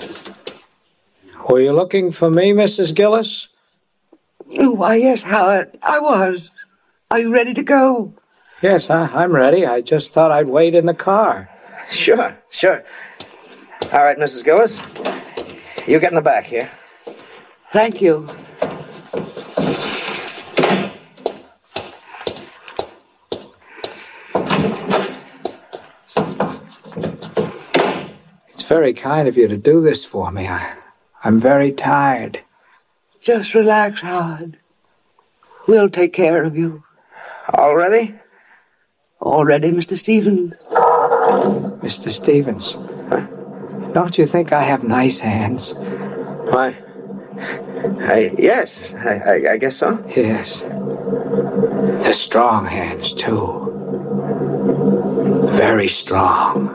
he... Were you looking for me, Missus Gillis? Why, yes, Howard, I was. Are you ready to go? Yes, I, I'm ready. I just thought I'd wait in the car. Sure, sure. All right, Missus Gillis. You get in the back here. Thank you. It's very kind of you to do this for me. I, I'm very tired. Just relax, Howard. We'll take care of you. Already? Already, Mister Stevens. Mister Stevens, don't you think I have nice hands? Why, I, yes, I, I, I guess so. Yes. They're strong hands, too. Very strong.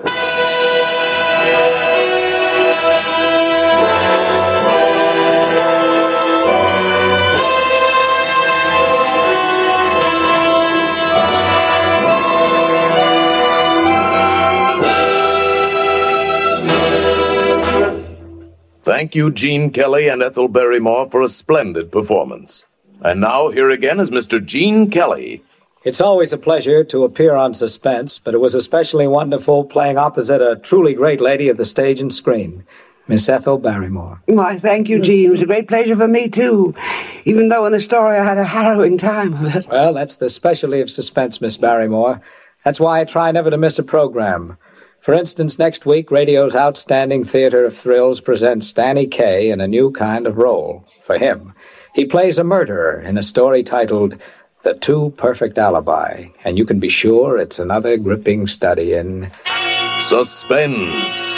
Thank you, Gene Kelly and Ethel Barrymore, for a splendid performance. And now, here again is Mister Gene Kelly. It's always a pleasure to appear on Suspense, but it was especially wonderful playing opposite a truly great lady of the stage and screen, Miss Ethel Barrymore. Why, thank you, Gene. It was a great pleasure for me, too. Even though in the story I had a harrowing time of it. Well, that's the specialty of Suspense, Miss Barrymore. That's why I try never to miss a program. For instance, next week, radio's outstanding theater of thrills presents Danny Kaye in a new kind of role for him. He plays a murderer in a story titled The Two Perfect Alibi, and you can be sure it's another gripping study in suspense.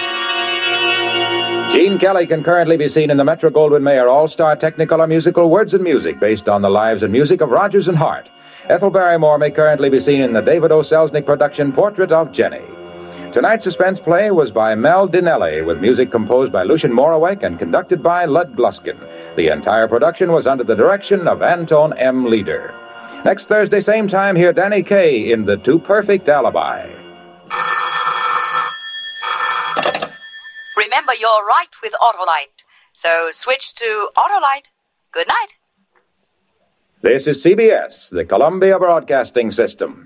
Gene Kelly can currently be seen in the Metro-Goldwyn-Mayer All-Star Technicolor musical Words and Music, based on the lives and music of Rodgers and Hart. Ethel Barrymore may currently be seen in the David O. Selznick production Portrait of Jenny. Tonight's suspense play was by Mel Dinelli, with music composed by Lucien Moraweck and conducted by Lud Gluskin. The entire production was under the direction of Anton M. Leader. Next Thursday, same time, hear Danny Kaye in The Two Perfect Alibi. Remember, you're right with Autolite. So switch to Autolite. Good night. This is C B S, the Columbia Broadcasting System.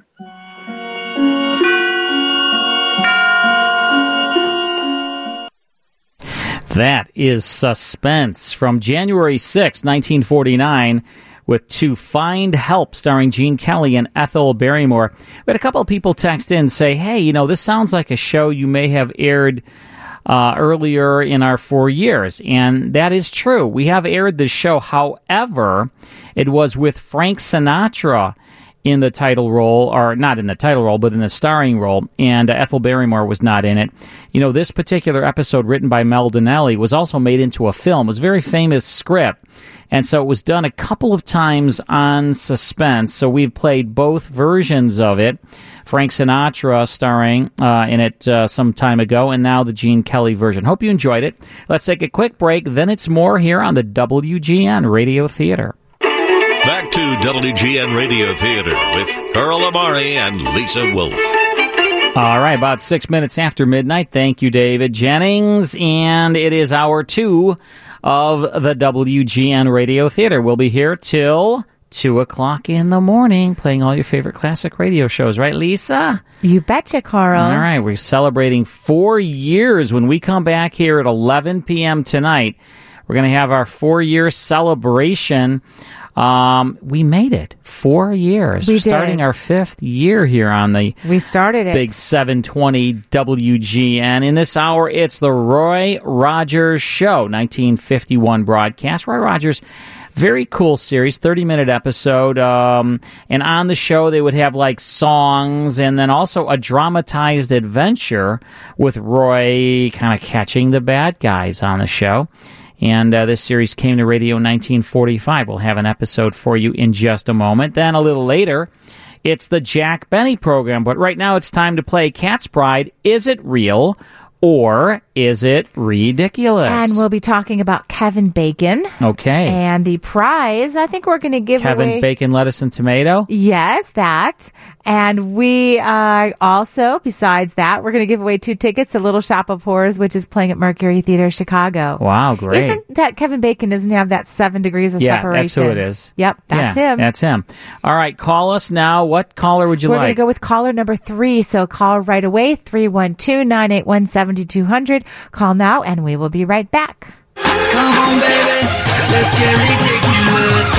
That is Suspense from January sixth, nineteen forty-nine, with To Find Help, starring Gene Kelly and Ethel Barrymore. We had a couple of people text in and say, hey, you know, this sounds like a show you may have aired uh, earlier in our four years. And that is true. We have aired this show. However, it was with Frank Sinatra in the title role, or not in the title role, but in the starring role, and uh, Ethel Barrymore was not in it. You know, this particular episode, written by Mel Dinelli, was also made into a film. It was a very famous script, and so it was done a couple of times on Suspense, so we've played both versions of it. Frank Sinatra starring uh, in it uh, some time ago, and now the Gene Kelly version. Hope you enjoyed it. Let's take a quick break, then it's more here on the W G N Radio Theater. Back to W G N Radio Theater with Carl Amari and Lisa Wolf. All right, about six minutes after midnight. Thank you, David Jennings. And it is hour two of the W G N Radio Theater. We'll be here till two o'clock in the morning playing all your favorite classic radio shows. Right, Lisa? You betcha, Carl. All right, we're celebrating four years when we come back here at eleven p.m. tonight. We're going to have our four-year celebration. Um, we made it. Four years. We We're starting did. our fifth year here on the We started it. Big seven twenty W G N. In this hour, it's the Roy Rogers Show, nineteen fifty-one broadcast. Roy Rogers, very cool series, thirty-minute episode. Um, and on the show, they would have like songs and then also a dramatized adventure with Roy kind of catching the bad guys on the show. And uh, this series came to radio in nineteen forty-five. We'll have an episode for you in just a moment. Then a little later, it's the Jack Benny program. But right now it's time to play Cat's Pride. Is it real or is it ridiculous? And we'll be talking about Kevin Bacon. Okay. And the prize, I think we're going to give Kevin away... Bacon, lettuce, and tomato? Yes, that. And we uh, also, besides that, we're going to give away two tickets to Little Shop of Horrors, which is playing at Mercury Theater Chicago. Wow, great. Isn't that Kevin Bacon doesn't have that seven degrees of yeah, separation? that's who it is. Yep, that's yeah, him. That's him. All right, call us now. What caller would you we're like? We're going to go with caller number three. So call right away, three one two, nine eight one, seven two zero zero. Call now, and we will be right back. Come on, baby. Let's get ridiculous.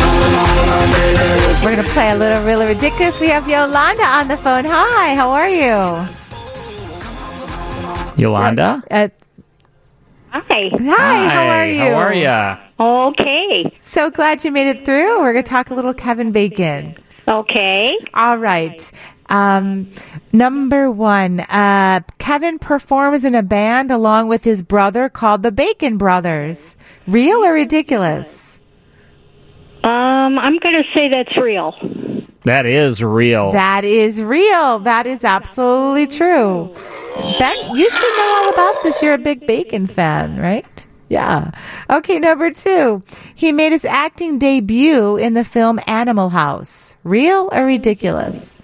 We're going to play a little really ridiculous. We have Yolanda on the phone. Hi, how are you? Yolanda? Uh, Hi. Hi, how are you? How are ya? Okay. So glad you made it through. We're going to talk a little Kevin Bacon. Okay. All right. Um, number one, uh, Kevin performs in a band along with his brother called the Bacon Brothers. Real or ridiculous? Um, I'm going to say that's real. That is real. That is real. That is absolutely true. Ben, you should know all about this. You're a big Bacon fan, right? Yeah. Okay, number two. He made his acting debut in the film Animal House. Real or ridiculous?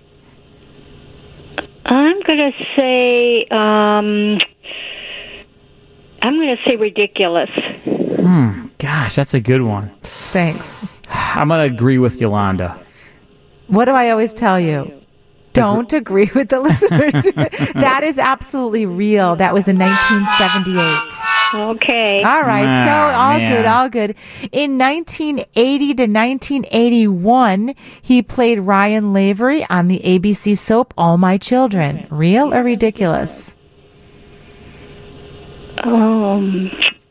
I'm going to say, um, I'm going to say ridiculous. Hmm. Gosh, that's a good one. Thanks. I'm going to agree with Yolanda. What do I always tell you? Don't agree with the listeners. That is absolutely real. That was in nineteen seventy-eight. Okay. All right. Ah, so all man. good, all good. In nineteen eighty to nineteen eighty-one, he played Ryan Lavery on the A B C soap All My Children. Real or ridiculous? Um,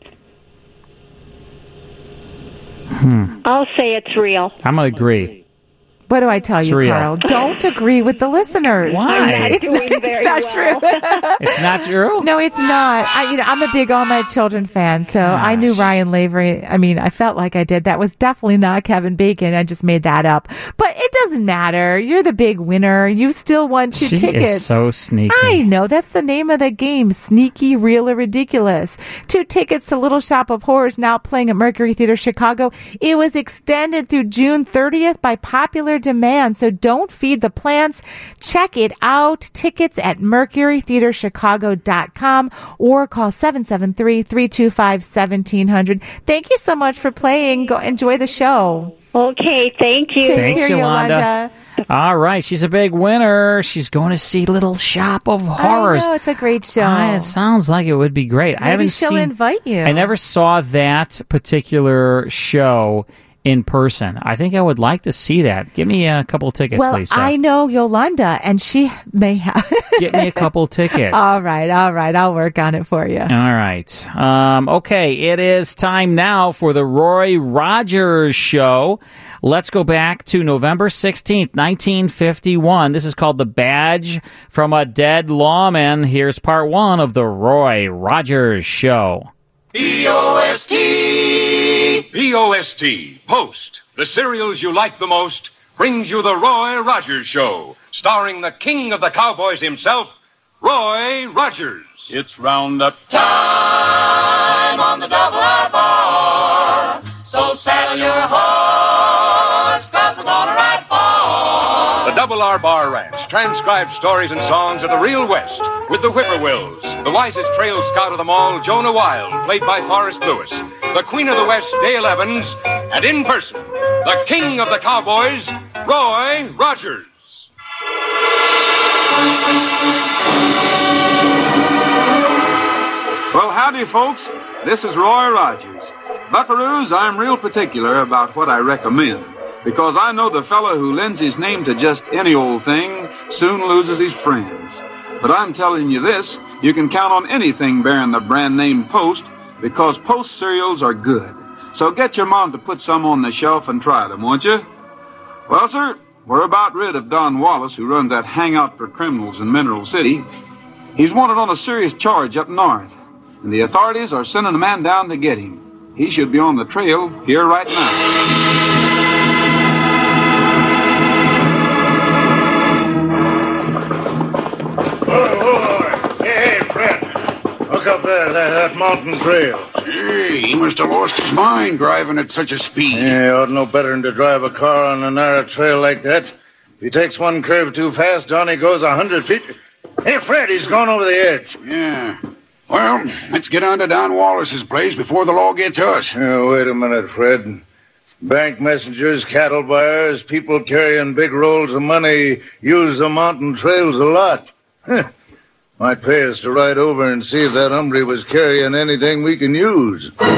Hmm. I'll say it's real. I'm going to agree. What do I tell It's you, real. Carl? Don't agree with the listeners. Why? I'm not It's doing not, it's very not well. true. It's not true? No, it's not. I, you know, I'm a big All My Children fan, so I knew Ryan Lavery. I mean, I felt like I did. That was definitely not Kevin Bacon. I just made that up. But it doesn't matter. You're the big winner. You still won two She tickets. is so sneaky. I know. That's the name of the game. Sneaky, real, or ridiculous. Two tickets to Little Shop of Horrors now playing at Mercury Theater Chicago. It was extended through June thirtieth by popular demand. So don't feed the plants. Check it out. Tickets at mercury theater chicago dot com or call seven seven three, three two five, one seven zero zero. Thank you so much for playing. Go enjoy the show. Okay, thank you. Take Thanks, care, Yolanda. All right, she's a big winner. She's going to see Little Shop of Horrors. I know, it's a great show. Ah, it sounds like it would be great. I Maybe haven't she'll seen. invite you. I never saw that particular show in person. I think I would like to see that. Give me a couple of tickets, well, Lisa. I know Yolanda, and she may have. Get me a couple tickets. All right, all right. I'll work on it for you. All right. Um, okay, it is time now for the Roy Rogers Show. Let's go back to November sixteenth, nineteen fifty-one. This is called The Badge from a Dead Lawman. Here's part one of the Roy Rogers Show. B O S T! B O S T, Post, the cereals you like the most, brings you the Roy Rogers Show, starring the king of the cowboys himself, Roy Rogers. It's roundup time on the double R bar, so saddle your horse, 'cause we're gonna ride far. The Double R Bar Ranch transcribed stories and songs of the real West with the Whippoorwills, the wisest trail scout of them all, Jonah Wild, played by Forrest Lewis, the Queen of the West, Dale Evans, and in person, the King of the Cowboys, Roy Rogers. Well, howdy, folks. This is Roy Rogers. Buckaroos, I'm real particular about what I recommend, because I know the fellow who lends his name to just any old thing soon loses his friends. But I'm telling you this, you can count on anything bearing the brand name Post, because Post cereals are good. So get your mom to put some on the shelf and try them, won't you? Well, sir, we're about rid of Don Wallace, who runs that hangout for criminals in Mineral City. He's wanted on a serious charge up north, and the authorities are sending a man down to get him. He should be on the trail here right now. Up there, that, that mountain trail. Hey, he must have lost his mind driving at such a speed. Yeah, he ought to know better than to drive a car on a narrow trail like that. If he takes one curve too fast, down he goes a hundred feet. Hey, Fred, he's gone over the edge. Yeah. Well, let's get on to Don Wallace's place before the law gets us. Yeah, wait a minute, Fred. Bank messengers, cattle buyers, people carrying big rolls of money use the mountain trails a lot. Might pay us to ride over and see if that hombre was carrying anything we can use. Well,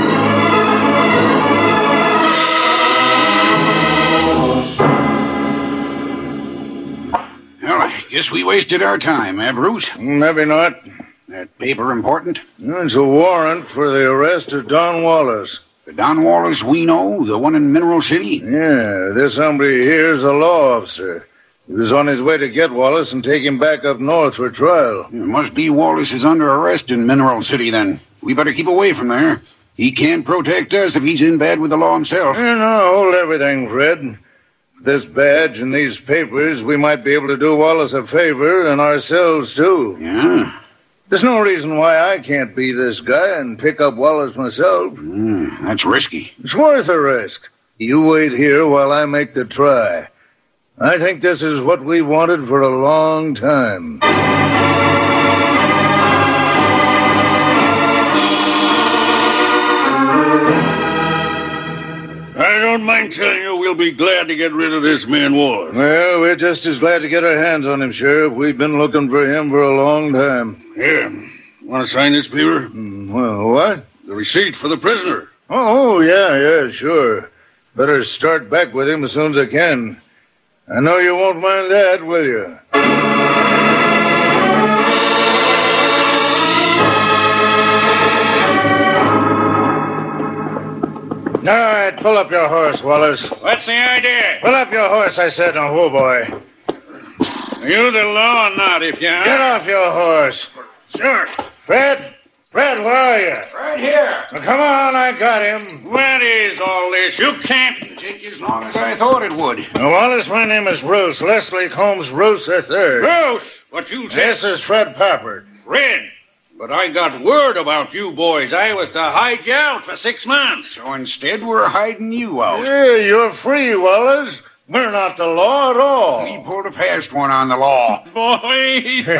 I guess we wasted our time, eh, Bruce? Maybe not. Uh, That paper important? It's a warrant for the arrest of Don Wallace. The Don Wallace we know, the one in Mineral City? Yeah, this hombre here is a law officer. He was on his way to get Wallace and take him back up north for trial. It must be Wallace is under arrest in Mineral City, then. We better keep away from there. He can't protect us if he's in bed with the law himself. You know, hold everything, Fred. This badge and these papers, we might be able to do Wallace a favor and ourselves, too. Yeah? There's no reason why I can't be this guy and pick up Wallace myself. Mm, that's risky. It's worth a risk. You wait here while I make the try. I think this is what we wanted for a long time. I don't mind telling you we'll be glad to get rid of this man Wallace. Well, we're just as glad to get our hands on him, Sheriff. We've been looking for him for a long time. Here, want to sign this paper? Mm, well, what? The receipt for the prisoner. Oh, yeah, yeah, sure. Better start back with him as soon as I can. I know you won't mind that, will you? All right, pull up your horse, Wallace. What's the idea? Pull up your horse, I said, now, whoa, boy. Are you the law or not, if you are? Get off your horse. Sure. Fred? Fred, where are you? Right here. Well, come on, I got him. What is all this? You can't... Take as long as I thought it would. Now, Wallace, my name is Bruce. Leslie Combs Bruce the third. Bruce! What you said? This is Fred Pappard. Fred! But I got word about you boys. I was to hide you out for six months. So instead, we're hiding you out. Yeah, you're free, Wallace. We're not the law at all. We pulled a fast one on the law. Boy! This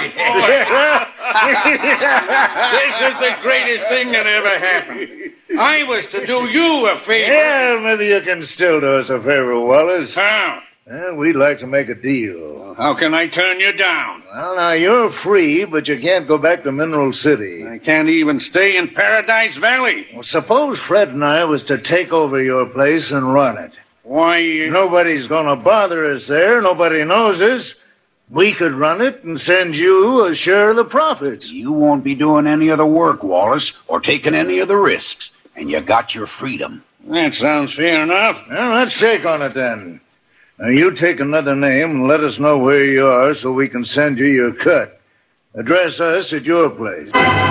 is the greatest thing that ever happened. I was to do you a favor. Yeah, maybe you can still do us a favor, Wallace. How? Well, we'd like to make a deal. How can I turn you down? Well, now, you're free, but you can't go back to Mineral City. I can't even stay in Paradise Valley. Well, suppose Fred and I was to take over your place and run it. Why? Nobody's going to bother us there. Nobody knows us. We could run it and send you a share of the profits. You won't be doing any of the work, Wallace, or taking any of the risks. And you got your freedom. That sounds fair enough. Well, let's shake on it then. Now, you take another name and let us know where you are so we can send you your cut. Address us at your place.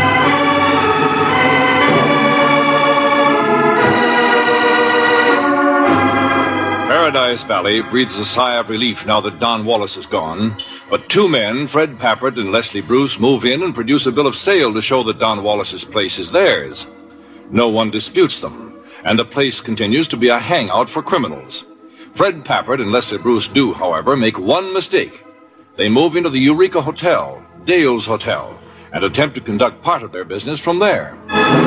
Paradise Valley breathes a sigh of relief now that Don Wallace is gone. But two men, Fred Pappard and Leslie Bruce, move in and produce a bill of sale to show that Don Wallace's place is theirs. No one disputes them, and the place continues to be a hangout for criminals. Fred Pappard and Leslie Bruce do, however, make one mistake. They move into the Eureka Hotel, Dale's Hotel, and attempt to conduct part of their business from there.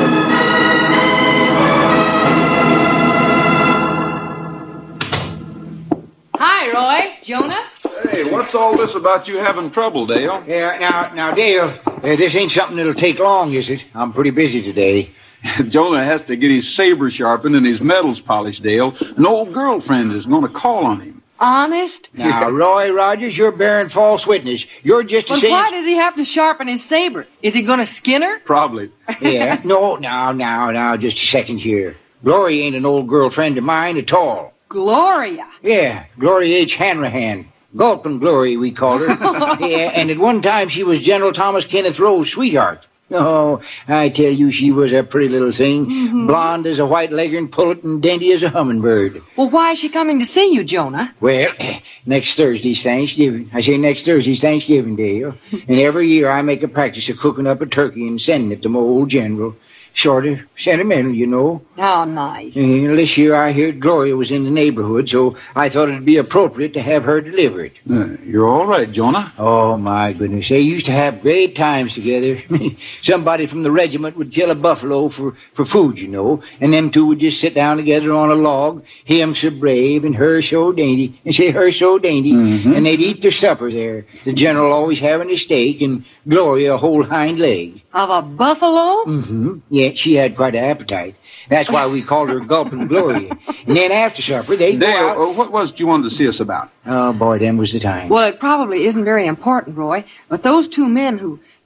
Hi, Roy. Jonah? Hey, what's all this about you having trouble, Dale? Yeah, now, now, Dale, uh, this ain't something that'll take long, is it? I'm pretty busy today. Jonah has to get his saber sharpened and his medals polished, Dale. An old girlfriend is going to call on him. Honest? Now, Roy Rogers, you're bearing false witness. You're just the Well, same... why does he have to sharpen his saber? Is he going to skin her? Probably. Yeah. No, now, now, now, just a second here. Gloria ain't an old girlfriend of mine at all. Gloria? Yeah, Gloria H. Hanrahan. Gulpin' Glory, we called her. Yeah, and at one time she was General Thomas Kenneth Rowe's sweetheart. Oh, I tell you, she was a pretty little thing. Mm-hmm. Blonde as a white leghorn pullet and dainty as a hummingbird. Well, why is she coming to see you, Jonah? Well, next Thursday's Thanksgiving. I say next Thursday's Thanksgiving, Dale. And every year I make a practice of cooking up a turkey and sending it to my old general. Sort of sentimental, you know. Oh, nice. And this year I heard Gloria was in the neighborhood, so I thought it'd be appropriate to have her deliver it. Uh, you're all right, Jonah. Oh, my goodness. They used to have great times together. Somebody from the regiment would kill a buffalo for, for food, you know, and them two would just sit down together on a log, him so brave and her so dainty, and say her so dainty, mm-hmm. and they'd eat their supper there, the general always having a steak and Gloria a whole hind leg. Of a buffalo? Mm-hmm. Yeah, she had quite an appetite. That's why we called her Gulpin' Gloria. And then after supper, they'd Dale, go out... uh, what was it you wanted to see us about? Oh, boy, them was the time. Well, it probably isn't very important, Roy, but those two men who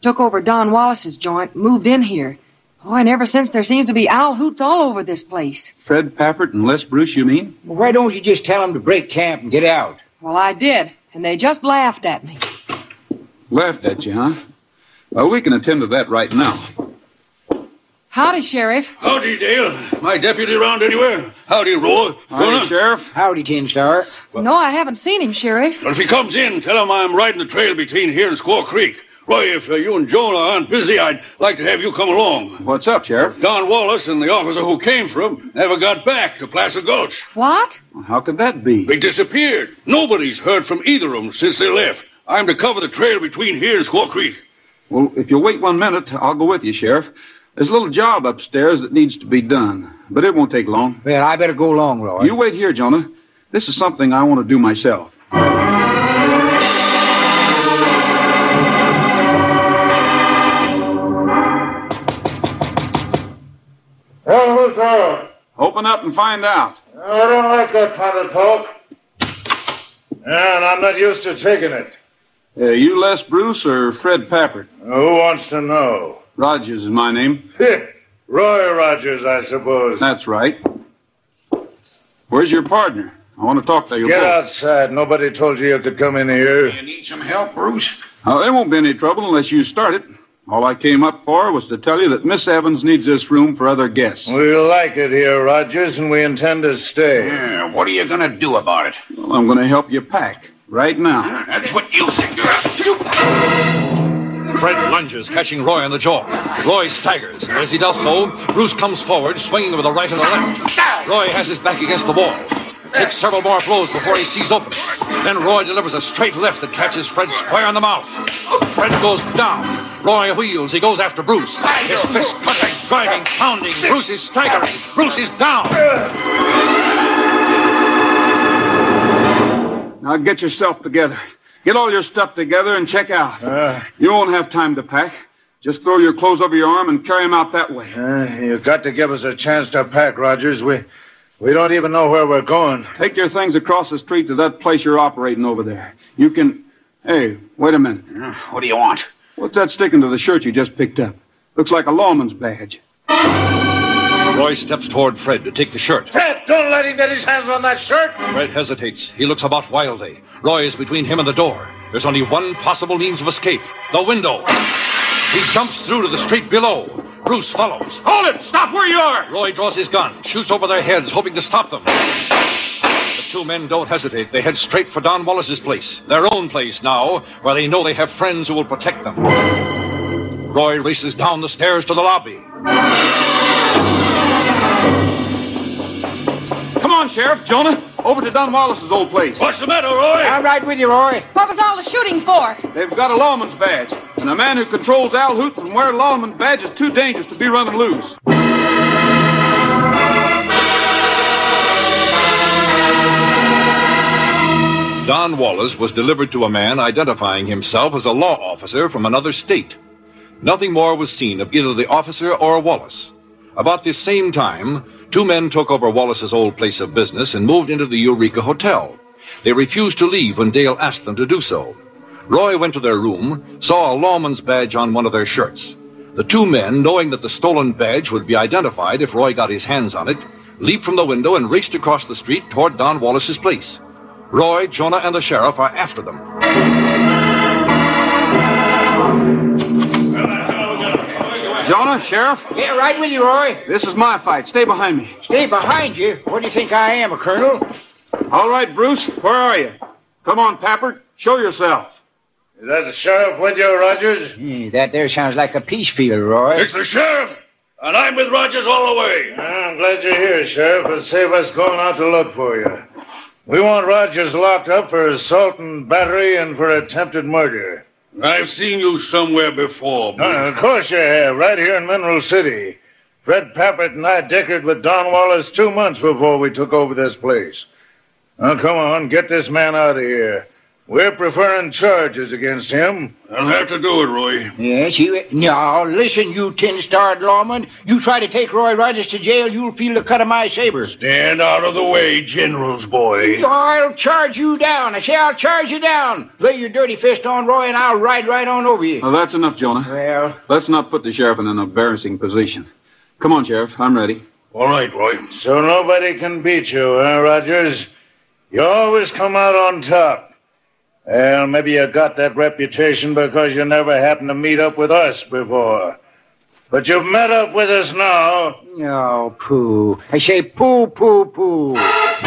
took over Don Wallace's joint, moved in here. Oh, and ever since there seems to be owl hoots all over this place. Fred Pappert and Les Bruce, you mean? Well, why don't you just tell them to break camp and get out? Well, I did, and they just laughed at me. Laughed at you, huh? Well, we can attend to that right now. Howdy, Sheriff. Howdy, Dale. My deputy around anywhere? Howdy, Roy. Howdy, Sheriff. Howdy, Tin Star. No, I haven't seen him, Sheriff. Well, if he comes in, tell him I'm riding the trail between here and Squaw Creek. Roy, if uh, you and Jonah aren't busy, I'd like to have you come along. What's up, Sheriff? Don Wallace and the officer who came for him never got back to Placer Gulch. What? Well, how could that be? They disappeared. Nobody's heard from either of them since they left. I'm to cover the trail between here and Squaw Creek. Well, if you'll wait one minute, I'll go with you, Sheriff. There's a little job upstairs that needs to be done, but it won't take long. Well, I better go along, Roy. You wait here, Jonah. This is something I want to do myself. Well, who's there? Open up and find out. I don't like that kind of talk. And I'm not used to taking it. Uh, you Les Bruce or Fred Pappert? Who wants to know? Rogers is my name. Roy Rogers, I suppose. That's right. Where's your partner? I want to talk to you. Get both. outside. Nobody told you you could come in here. You need some help, Bruce? Oh, there won't be any trouble unless you start it. All I came up for was to tell you that Miss Evans needs this room for other guests. We like it here, Rogers, and we intend to stay. Yeah, what are you going to do about it? Well, I'm going to help you pack right now. That's what you think. Fred lunges, catching Roy on the jaw. Roy staggers, and as he does so, Bruce comes forward, swinging with the right and the left. Roy has his back against the wall. Takes several more blows before he sees open. Then Roy delivers a straight left that catches Fred square in the mouth. Fred goes down. Roy wheels. He goes after Bruce. His fist cutting, driving, pounding. Bruce is staggering. Bruce is down. Now get yourself together. Get all your stuff together and check out. Uh, you won't have time to pack. Just throw your clothes over your arm and carry them out that way. Uh, you've got to give us a chance to pack, Rogers. We we don't even know where we're going. Take your things across the street to that place you're operating over there. You can... Hey, wait a minute. What do you want? What's that sticking to the shirt you just picked up? Looks like a lawman's badge. Roy steps toward Fred to take the shirt. Fred, don't let him get his hands on that shirt. Fred hesitates. He looks about wildly. Roy is between him and the door. There's only one possible means of escape. The window. He jumps through to the street below. Bruce follows. Hold it! Stop where you are! Roy draws his gun, shoots over their heads, hoping to stop them. The two men don't hesitate. They head straight for Don Wallace's place. Their own place now, where they know they have friends who will protect them. Roy races down the stairs to the lobby. Come on, Sheriff. Jonah, over to Don Wallace's old place. What's the matter, Roy? I'm right with you, Roy. What was all the shooting for? They've got a lawman's badge, and a man who controls Al Hoots and wears a lawman's badge is too dangerous to be running loose. Don Wallace was delivered to a man identifying himself as a law officer from another state. Nothing more was seen of either the officer or Wallace. About this same time, two men took over Wallace's old place of business and moved into the Eureka Hotel. They refused to leave when Dale asked them to do so. Roy went to their room, saw a lawman's badge on one of their shirts. The two men, knowing that the stolen badge would be identified if Roy got his hands on it, leaped from the window and raced across the street toward Don Wallace's place. Roy, Jonah, and the sheriff are after them. Jonah, Sheriff? Yeah, right with you, Roy. This is my fight. Stay behind me. Stay behind you? What do you think I am, a colonel? All right, Bruce. Where are you? Come on, Pappert. Show yourself. Is that the sheriff with you, Rogers? Yeah, that there sounds like a peace field, Roy. It's the sheriff, and I'm with Rogers all the way. I'm glad you're here, Sheriff. It'll save us going out to look for you. We want Rogers locked up for assault and battery and for attempted murder. I've seen you somewhere before, Bruce. Uh, of course you have, right here in Mineral City. Fred Pappert and I dickered with Don Wallace two months before we took over this place. Now, come on, get this man out of here. We're preferring charges against him. I'll have to do it, Roy. Yes, you... Now, listen, you tin-starred lawman. You try to take Roy Rogers to jail, you'll feel the cut of my saber. Stand out of the way, General's boy. I'll charge you down. I say I'll charge you down. Lay your dirty fist on Roy, and I'll ride right on over you. Well, that's enough, Jonah. Well... Let's not put the sheriff in an embarrassing position. Come on, Sheriff. I'm ready. All right, Roy. So nobody can beat you, huh, Rogers? You always come out on top. Well, maybe you got that reputation because you never happened to meet up with us before. But you've met up with us now. Oh, pooh. I say pooh, pooh, pooh.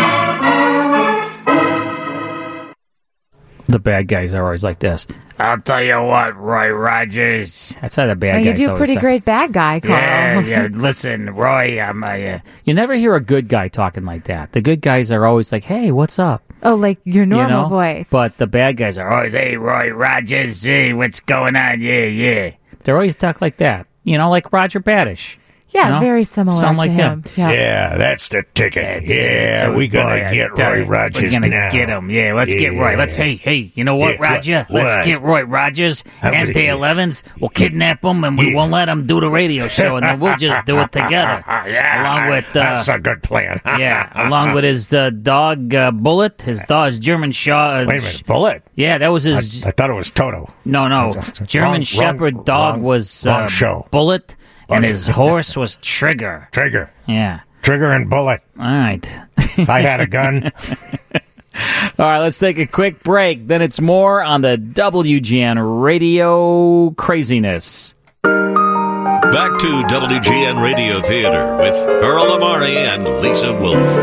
The bad guys are always like this. I'll tell you what, Roy Rogers. That's how the bad And guys you do a always pretty talk. great bad guy, Carl. Yeah, yeah. Listen, Roy, I'm, uh, you never hear a good guy talking like that. The good guys are always like, hey, what's up? Oh, like your normal you know? voice. But the bad guys are always, hey, Roy Rogers, hey, what's going on? Yeah, yeah. They're always talk like that. You know, like Roger Badish. Yeah, you know? very similar Sound to like him. him. Yeah. Yeah, that's the ticket. That's it. yeah, So, we're going boy, to I get tell Roy you, Rogers We're gonna now. get him. Yeah, let's get Yeah. Roy. Let's, hey, hey, you know what, Yeah, Roger? what- Let's what? get Roy Rogers I'm and gonna Dale get- Evans. We'll kidnap him, and we won't let him do the radio show, and then we'll just do it together. yeah, Along with, uh, that's a good plan. yeah, along with his uh, dog, uh, Bullet, his dog's German Shaw. Uh, Wait a minute, Bullet? Yeah, that was his... I, I thought it was Toto. No, no. German Wrong- Shepherd wrong- dog wrong- was wrong uh, show. Bullet, and Wrong- his horse was Trigger. Trigger. Yeah. Trigger and Bullet. All right. If I had a gun. All right, let's take a quick break. Then it's more on the W G N Radio Craziness. Back to W G N Radio Theater with Earl Amari and Lisa Wolf.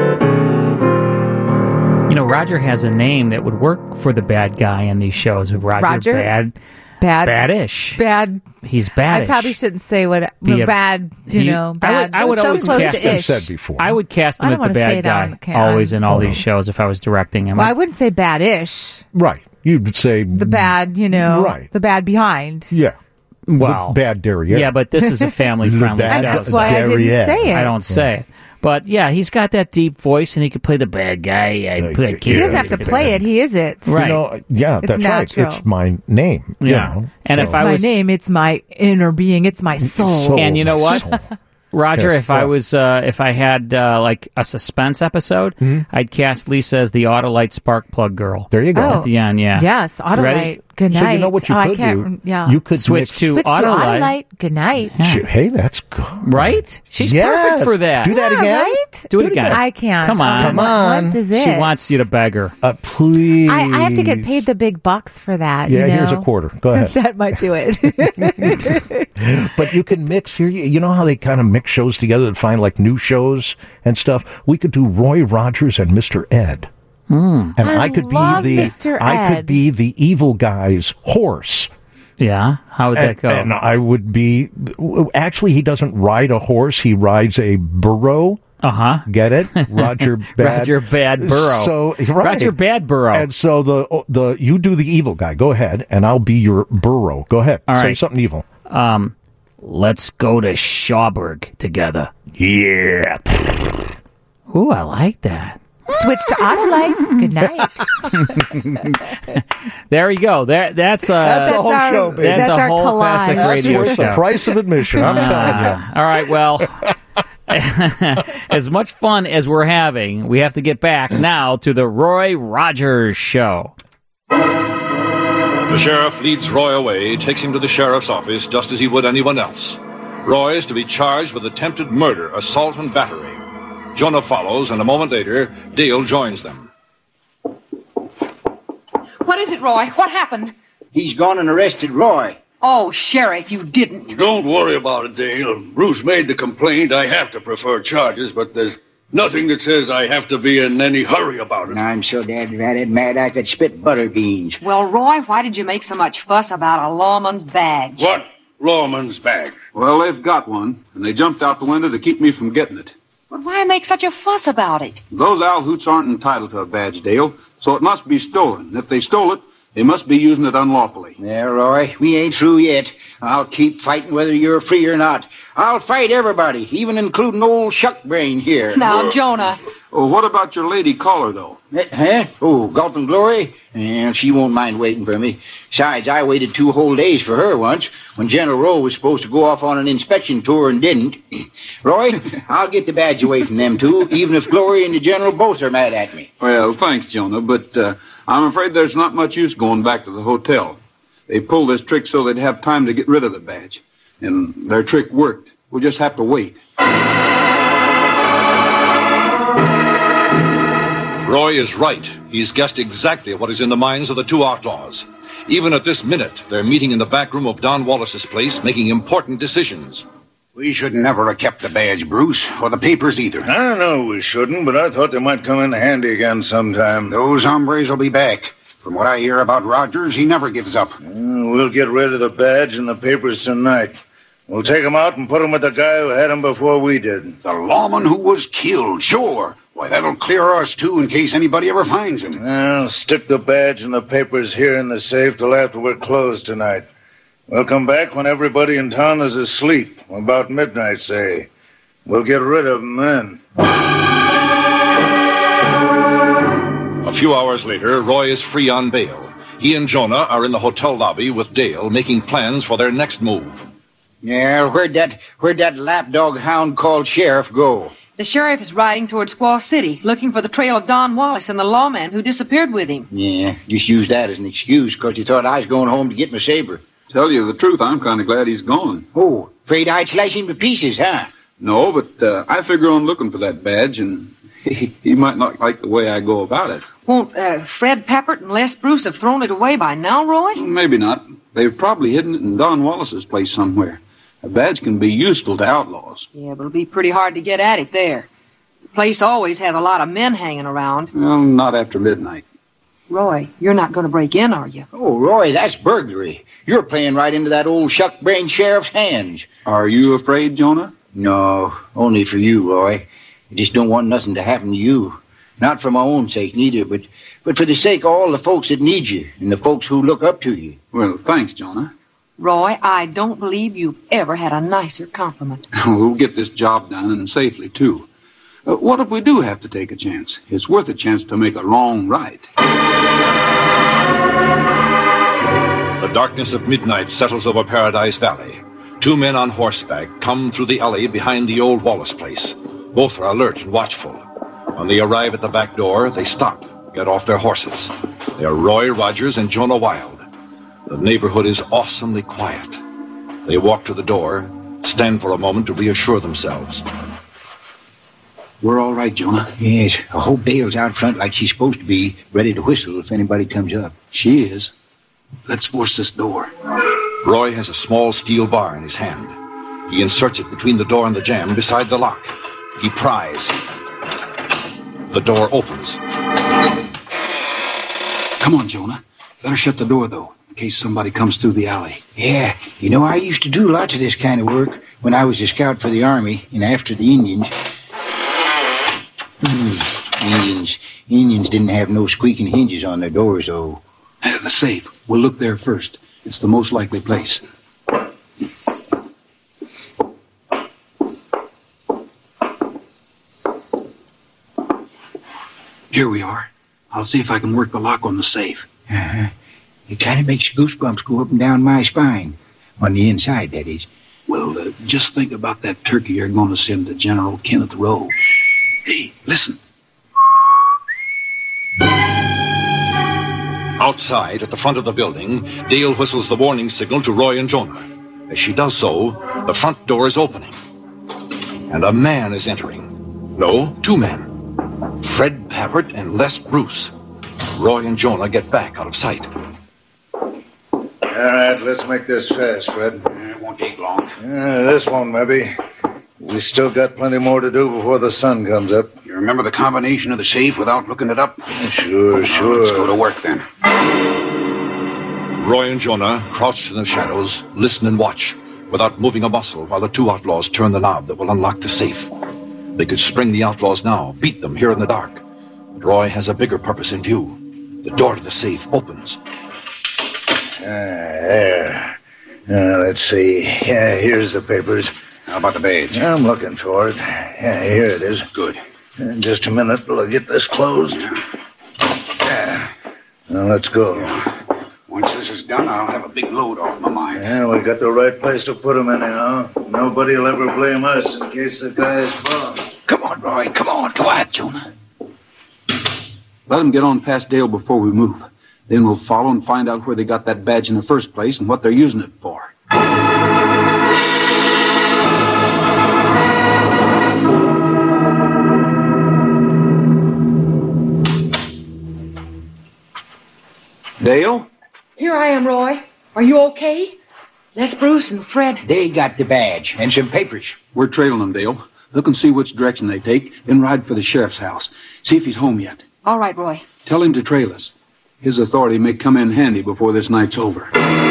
You know, Roger has a name that would work for the bad guy in these shows. Roger, Roger? Bad. Bad. Badish. Bad. He's badish. I probably shouldn't say what Be a- bad, you he- know, I bad. would, I would so always close cast to him. ish. said before. I would cast him I as don't the wanna say bad it on guy, the can- always in all Oh. these shows if I was directing him. Well, I wouldn't say bad-ish. Right. You'd say... The bad, you know, Right. the bad behind. Yeah. Well, The bad derrière. Yeah, but this is a family-friendly The bad show. That's why I didn't derrière. say it. I don't say it. But yeah, he's got that deep voice, and he could play the bad guy. I Like, play he He doesn't have to play it. He is it. Right. You know, yeah, It's that's natural. right. It's my name. you Yeah. know, And so- if I My was, name, it's my inner being. It's my soul. Soul, and you know my what, soul. Roger, Yes, if I what? was, uh, if I had uh, like a suspense episode, I'd cast Lisa as the Autolite spark plug girl. There you go. Oh. At the end, yeah. Yes, Ready? Autolite. Good night. So you know what you oh, I could can't, do? Yeah. You could Switch mix- to Switch to Autolite. Autolite. Good night. Sh- Hey, that's good. Right? She's Yes. perfect for that. Do that Yeah, again. right? Do it again. I can't. Come on. Come on. Once is it. She wants you to beg her. Uh, please. I, I have to get paid the big bucks for that. Yeah, you know? here's a quarter. Go ahead. That might do it. But you can mix here. You know how they kind of mix shows together to find like new shows and stuff. We could do Roy Rogers and Mister Ed, and I, I could love be the Mister I Ed. could be the evil guy's horse. Yeah? How would And, that go? and I would be. Actually, he doesn't ride a horse. He rides a burro. Uh huh. Get it, Roger Bad. Roger Bad Burrow. So right. Roger Bad Burrow. And so the the you do the evil guy. Go ahead, and I'll be your burro. Go ahead. All Say right. something evil. Um, let's go to Schauberg together. Yeah. Ooh, I like that. Switch to Autolite. Good night. There you go. There, that's uh, That's the whole our- show, baby. That's, That's a our whole classic collage. That's radio worth show. the price of admission. I'm telling you. Ah, all right, well, as much fun as we're having, we have to get back now to the Roy Rogers Show. The sheriff leads Roy away, takes him to the sheriff's office just as he would anyone else. Roy is to be charged with attempted murder, assault, and battery. Jonah follows, and a moment later, Dale joins them. What is it, Roy? What happened? He's gone and arrested Roy. Oh, Sheriff, you didn't. Don't worry about it, Dale. Bruce made the complaint. I have to prefer charges, but there's nothing that says I have to be in any hurry about it. I'm so dead ratted mad I could spit butter beans. Well, Roy, why did you make so much fuss about a lawman's badge? What lawman's badge? Well, they've got one, and they jumped out the window to keep me from getting it. But why make such a fuss about it? Those Al Hoots aren't entitled to a badge, Dale, so it must be stolen. If they stole it, they must be using it unlawfully. Yeah, Roy, we ain't through yet. I'll keep fighting whether you're free or not. I'll fight everybody, even including old Shuckbrain here. Now, Jonah. Oh, what about your lady caller, though? Eh, Huh? Oh, Gulpin' Glory? Yeah, she won't mind waiting for me. Besides, I waited two whole days for her once when General Rowe was supposed to go off on an inspection tour and didn't. Roy, I'll get the badge away from them two, even if Glory and the General both are mad at me. Well, thanks, Jonah, but uh, I'm afraid there's not much use going back to the hotel. They pulled this trick so they'd have time to get rid of the badge. And their trick worked. We'll just have to wait. Roy is right. He's guessed exactly what is in the minds of the two outlaws. Even at this minute, they're meeting in the back room of Don Wallace's place, making important decisions. We should never have kept the badge, Bruce, or the papers either. I know we shouldn't, but I thought they might come in handy again sometime. Those hombres will be back. From what I hear about Rogers, he never gives up. Uh, we'll get rid of the badge and the papers tonight. We'll take him out and put him with the guy who had him before we did. The lawman who was killed, sure. Why, that'll clear us, too, in case anybody ever finds him. Well, stick the badge and the papers here in the safe till after we're closed tonight. We'll come back when everybody in town is asleep, about midnight, say. We'll get rid of them then. A few hours later, Roy is free on bail. He and Jonah are in the hotel lobby with Dale, making plans for their next move. Yeah, where'd that, where'd that lapdog hound called Sheriff go? The sheriff is riding toward Squaw City, looking for the trail of Don Wallace and the lawman who disappeared with him. Yeah, just use that as an excuse, 'cause you thought I was going home to get my saber. Tell you the truth, I'm kind of glad he's gone. Oh, afraid I'd slice him to pieces, huh? No, but uh, I figure on looking for that badge, and he, he might not like the way I go about it. Won't uh, Fred Peppert and Les Bruce have thrown it away by now, Roy? Maybe not. They've probably hidden it in Don Wallace's place somewhere. A badge can be useful to outlaws. Yeah, but it'll be pretty hard to get at it there. The place always has a lot of men hanging around. Well, not after midnight. Roy, you're not going to break in, are you? Oh, Roy, that's burglary. You're playing right into that old shuck-brained sheriff's hands. Are you afraid, Jonah? No, only for you, Roy. I just don't want nothing to happen to you. Not for my own sake, neither, but, but for the sake of all the folks that need you and the folks who look up to you. Well, thanks, Jonah. Roy, I don't believe you've ever had a nicer compliment. We'll get this job done, and safely, too. Uh, what if we do have to take a chance? It's worth a chance to make a wrong right. The darkness of midnight settles over Paradise Valley. Two men on horseback come through the alley behind the old Wallace place. Both are alert and watchful. When they arrive at the back door, they stop, get off their horses. They are Roy Rogers and Jonah Wild. The neighborhood is awesomely quiet. They walk to the door, stand for a moment to reassure themselves. We're all right, Jonah. Yes, I hope Dale's out front like she's supposed to be, ready to whistle if anybody comes up. She is. Let's force this door. Roy has a small steel bar in his hand. He inserts it between the door and the jamb beside the lock. He pries. The door opens. Come on, Jonah. Better shut the door, though, in case somebody comes through the alley. Yeah, you know, I used to do lots of this kind of work when I was a scout for the Army and after the Indians. Hmm, Indians. Indians didn't have no squeaking hinges on their doors, though. Uh, the safe. We'll look there first. It's the most likely place. Here we are. I'll see if I can work the lock on the safe. Uh-huh. It kind of makes goosebumps go up and down my spine. On the inside, that is. Well, uh, just think about that turkey you're going to send to General Kenneth Rowe. Hey, listen. Outside, at the front of the building, Dale whistles the warning signal to Roy and Jonah. As she does so, the front door is opening. And a man is entering. No, two men. Fred Pappert and Les Bruce. Roy and Jonah get back out of sight. All right, let's make this fast, Fred. It won't take long. Yeah, this one, maybe. We still got plenty more to do before the sun comes up. You remember the combination of the safe without looking it up? Sure, sure. Let's go to work, then. Roy and Jonah, crouched in the shadows, listen and watch, without moving a muscle, while the two outlaws turn the knob that will unlock the safe. They could spring the outlaws now, beat them here in the dark. But Roy has a bigger purpose in view. The door to the safe opens. Ah, there. Now, let's see. Yeah, here's the papers. How about the badge? I'm looking for it. Yeah, here it is. Good. In just a minute till I get this closed. Yeah. Now let's go. Once this is done, I'll have a big load off my mind. Yeah, we got the right place to put him anyhow. Nobody will ever blame us in case the guy is found. Come on, Roy. Come on. Quiet, Jonah. Let them get on past Dale before we move. Then we'll follow and find out where they got that badge in the first place and what they're using it for. Dale? Here I am, Roy. Are you okay? Les Bruce and Fred. They got the badge and some papers. We're trailing them, Dale. Look and see which direction they take, then ride for the sheriff's house. See if he's home yet. All right, Roy. Tell him to trail us. His authority may come in handy before this night's over.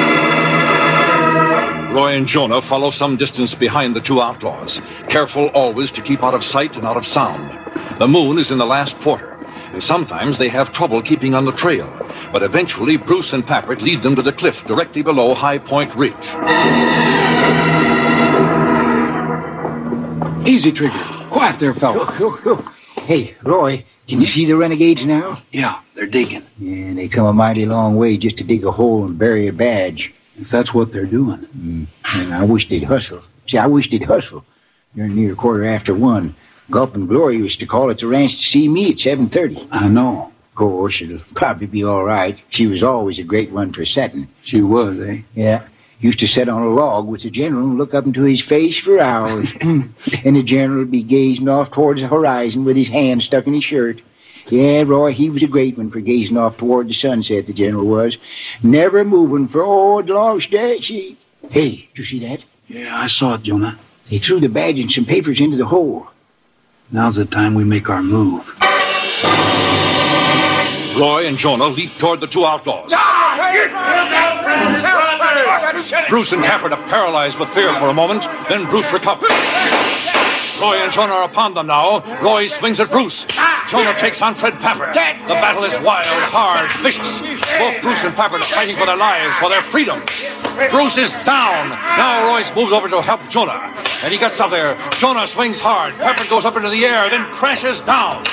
Roy and Jonah follow some distance behind the two outlaws, careful always to keep out of sight and out of sound. The moon is in the last quarter, and sometimes they have trouble keeping on the trail. But eventually, Bruce and Pappert lead them to the cliff directly below High Point Ridge. Easy, Trigger. Quiet there, fella. Hey, Roy, can you see the renegades now? Yeah, they're digging. Yeah, they come a mighty long way just to dig a hole and bury a badge. If that's what they're doing. Mm. And I wish they'd hustle. See, I wish they'd hustle. They're near quarter after one. Gulp and Glory was to call at the ranch to see me at seven thirty. I know. Of course, it'll probably be all right. She was always a great one for setting. She was, eh? Yeah. Used to sit on a log with the general and look up into his face for hours. And the general would be gazing off towards the horizon with his hand stuck in his shirt. Yeah, Roy, he was a great one for gazing off toward the sunset, the general was. Never moving for oh, the long stretch. Hey, did you see that? Yeah, I saw it, Jonah. They threw the badge and some papers into the hole. Now's the time we make our move. Roy and Jonah leap toward the two outlaws. Bruce and Pappert are paralyzed with fear for a moment. Then Bruce recovers. Roy and Jonah are upon them now. Roy swings at Bruce. Jonah takes on Fred Pappert. The battle is wild, hard, vicious. Both Bruce and Pappert are fighting for their lives, for their freedom. Bruce is down. Now Royce moves over to help Jonah. And he gets up there. Jonah swings hard. Pappert goes up into the air, then crashes down.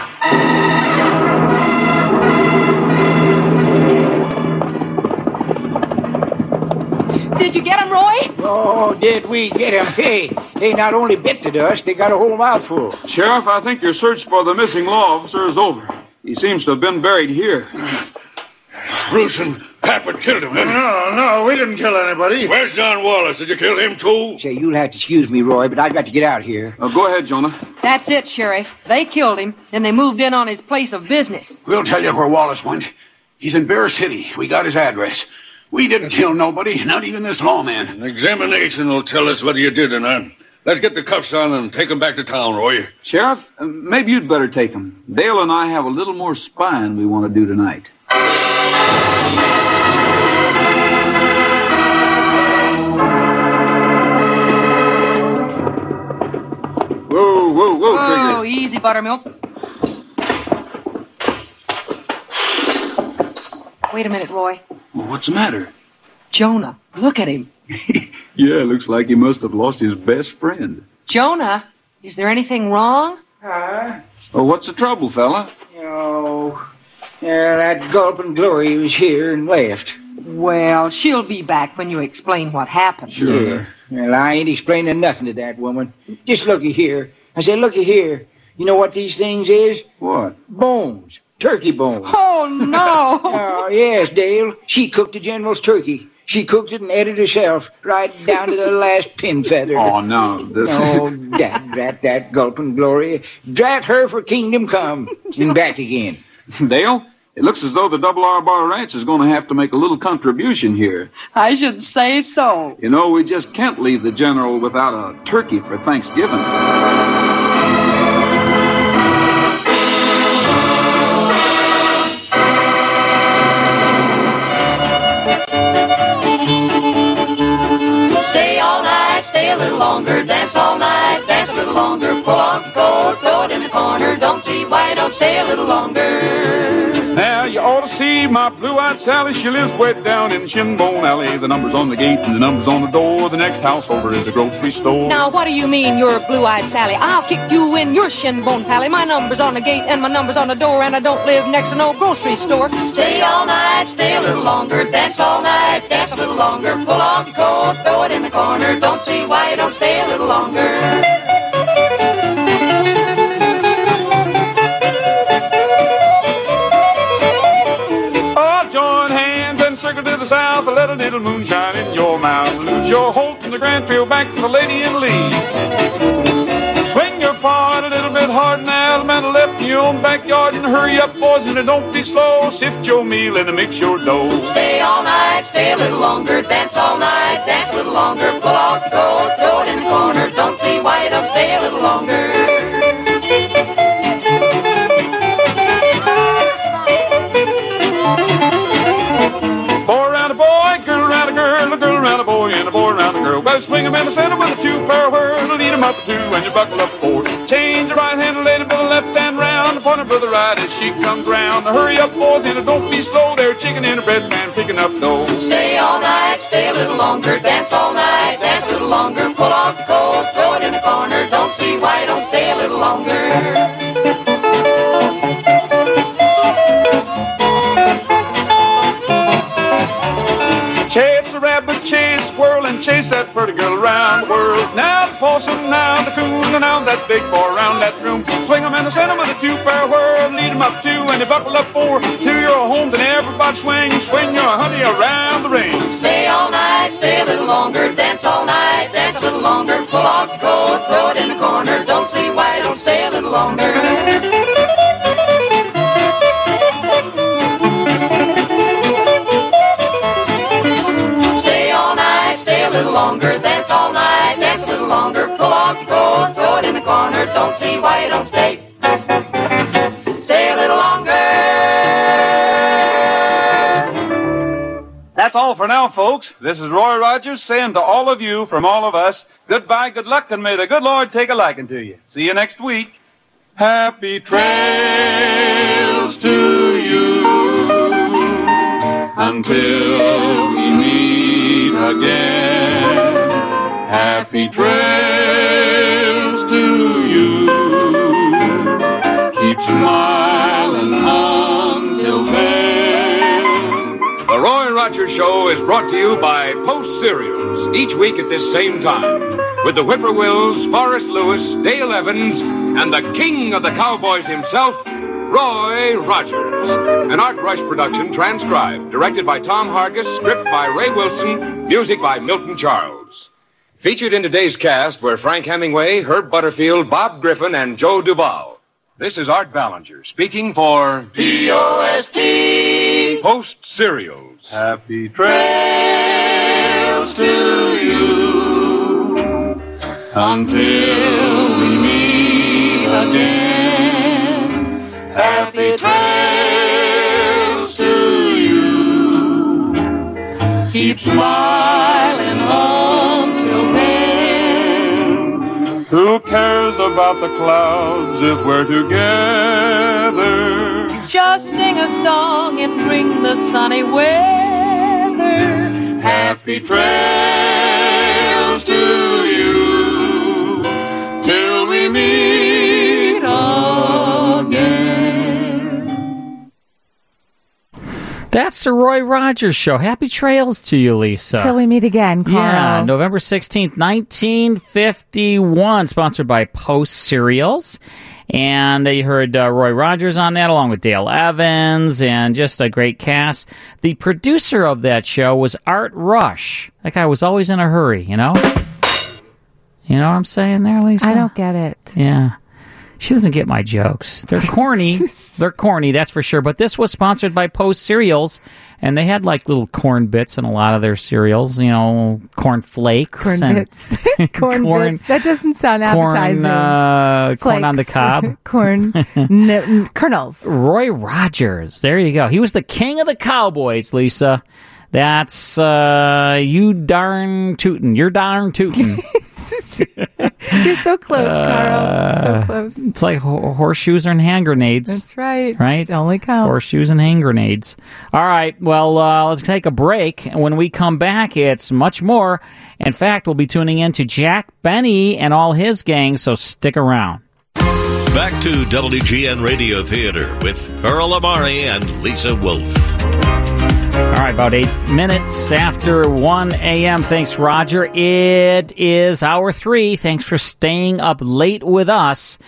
Did you get him, Roy? Oh, did we get him? Hey, they not only bit the dust, they got a whole mouthful. Sheriff, I think your search for the missing law officer is over. He seems to have been buried here. Bruce and Pappert killed him, didn't No, no, we didn't kill anybody. Where's Don Wallace? Did you kill him, too? Say, you'll have to excuse me, Roy, but I got to get out here. Uh, go ahead, Jonah. That's it, Sheriff. They killed him, and they moved in on his place of business. We'll tell you where Wallace went. He's in Bear City. We got his address. We didn't kill nobody, not even this lawman. An examination will tell us whether you did or not. Let's get the cuffs on and take him back to town, Roy. Sheriff, uh, maybe you'd better take him. Dale and I have a little more spying we want to do tonight. Whoa, whoa, whoa, Trigger. Oh, easy, Buttermilk. Wait a minute, Roy. Well, what's the matter? Jonah, look at him. Yeah, looks like he must have lost his best friend. Jonah, is there anything wrong? Huh? Oh, what's the trouble, fella? Oh, yeah, that Gulp and Glory was here and left. Well, she'll be back when you explain what happened. Sure. Yeah. Well, I ain't explaining nothing to that woman. Just looky here. I said, looky here. You know what these things is? What? Bones. Turkey bones. Oh, no. Oh, yes, Dale. She cooked the general's turkey. She cooked it and ate it herself, right down to the last pin feather. Oh, no. This... Oh, drat, drat that Gulp and Glory. Drat her for kingdom come. And back again. Dale, it looks as though the Double R Bar Ranch is going to have to make a little contribution here. I should say so. You know, we just can't leave the general without a turkey for Thanksgiving. Stay all night, stay a little longer, dance all night, dance a little longer, pull off the coat, throw it in the corner, don't see why don't stay a little longer. There you ought to see my blue-eyed Sally. She lives way down in Shinbone Alley. The number's on the gate and the number's on the door. The next house over is the grocery store. Now, what do you mean, you're blue-eyed Sally? I'll kick you in your shinbone pally. My number's on the gate and my number's on the door, and I don't live next to no grocery store. Stay all night, stay a little longer. Dance all night, dance a little longer. Pull off your coat, throw it in the corner. Don't see why you don't stay a little longer. Circle to the south, let a little moonshine in your mouth. Lose your hold from the Grand Field back to the Lady in Lee. Swing your part a little bit hard now, man, left in your own backyard, and hurry up, boys, and don't be slow. Sift your meal and mix your dough. Stay all night, stay a little longer. Dance all night, dance a little longer. Pull off your coat, throw it in the corner. Don't see why you don't stay a little longer. And a boy around the girl. Better swing 'em in the center with a two-pair whirl. Lead 'em up a two and you buckle up four. Change the right hand lady for the left hand round. Point her for the right as she comes round. Hurry up, boys, and don't be slow. There, chicken in a bread pan picking up dough. Stay all night, stay a little longer. Dance all night, dance a little longer. Pull off the coat, throw it in the corner. Don't see why you don't stay a little longer. Chase a rabbit, chase a squirrel, and chase that pretty girl around the world. Now the possum, now the coon, and now that big boy around that room. Swing 'em in the center with a two-pair whirl. Lead 'em up two, and you buckle up four. To your homes, and everybody swing. Swing your honey around the ring. Stay all night, stay a little longer. Dance all night, dance a little longer. Pull off your coat, throw it in the corner. Don't see why you don't stay a little longer. Longer, dance all night, dance a little longer. Pull off your coat, throw it in the corner. Don't see why you don't stay. Stay a little longer. That's all for now, folks. This is Roy Rogers saying to all of you from all of us, goodbye, good luck, and may the good Lord take a liking to you. See you next week. Happy trails to you until we meet again. Happy trails to you. Keep smiling until then. The Roy Rogers Show is brought to you by Post Cereals, each week at this same time, with the Whippoorwills, Forrest Lewis, Dale Evans, and the king of the cowboys himself, Roy Rogers. An Art Rush production transcribed, directed by Tom Hargis, script by Ray Wilson, music by Milton Charles. Featured in today's cast were Frank Hemingway, Herb Butterfield, Bob Griffin, and Joe Duvall. This is Art Ballinger speaking for P O S T Post Cereals. Happy trails to you until we meet again. Happy trails to you. Keep smiling until then. Who cares about the clouds if we're together? Just sing a song and bring the sunny weather. Happy trails to you till we meet again. That's the Roy Rogers Show. Happy trails to you, Lisa. Till we meet again, Carl. Yeah, November sixteenth, nineteen fifty-one, sponsored by Post Cereals. And you heard uh, Roy Rogers on that, along with Dale Evans, and just a great cast. The producer of that show was Art Rush. That guy was always in a hurry, you know? You know what I'm saying there, Lisa? I don't get it. Yeah. She doesn't get my jokes. They're corny. They're corny, that's for sure. But this was sponsored by Post Cereals, and they had like little corn bits in a lot of their cereals, you know, corn flakes. Corn and bits. corn, corn bits. That doesn't sound appetizing. Corn, uh, corn on the cob. corn n- n- kernels. Roy Rogers. There you go. He was the king of the cowboys, Lisa. That's uh, you darn tootin'. You're darn tootin'. right. You're so close, Carl. So Uh, close. It's like ho- horseshoes and hand grenades. That's right. Right? Only counts. Horseshoes and hand grenades. All right. Well, uh, let's take a break. And when we come back, it's much more. In fact, we'll be tuning in to Jack Benny and all his gang, so stick around. Back to W G N Radio Theater with Earl Amari and Lisa Wolf. All right, about eight minutes after one a.m. Thanks, Roger. It is hour three. Thanks for staying up late with us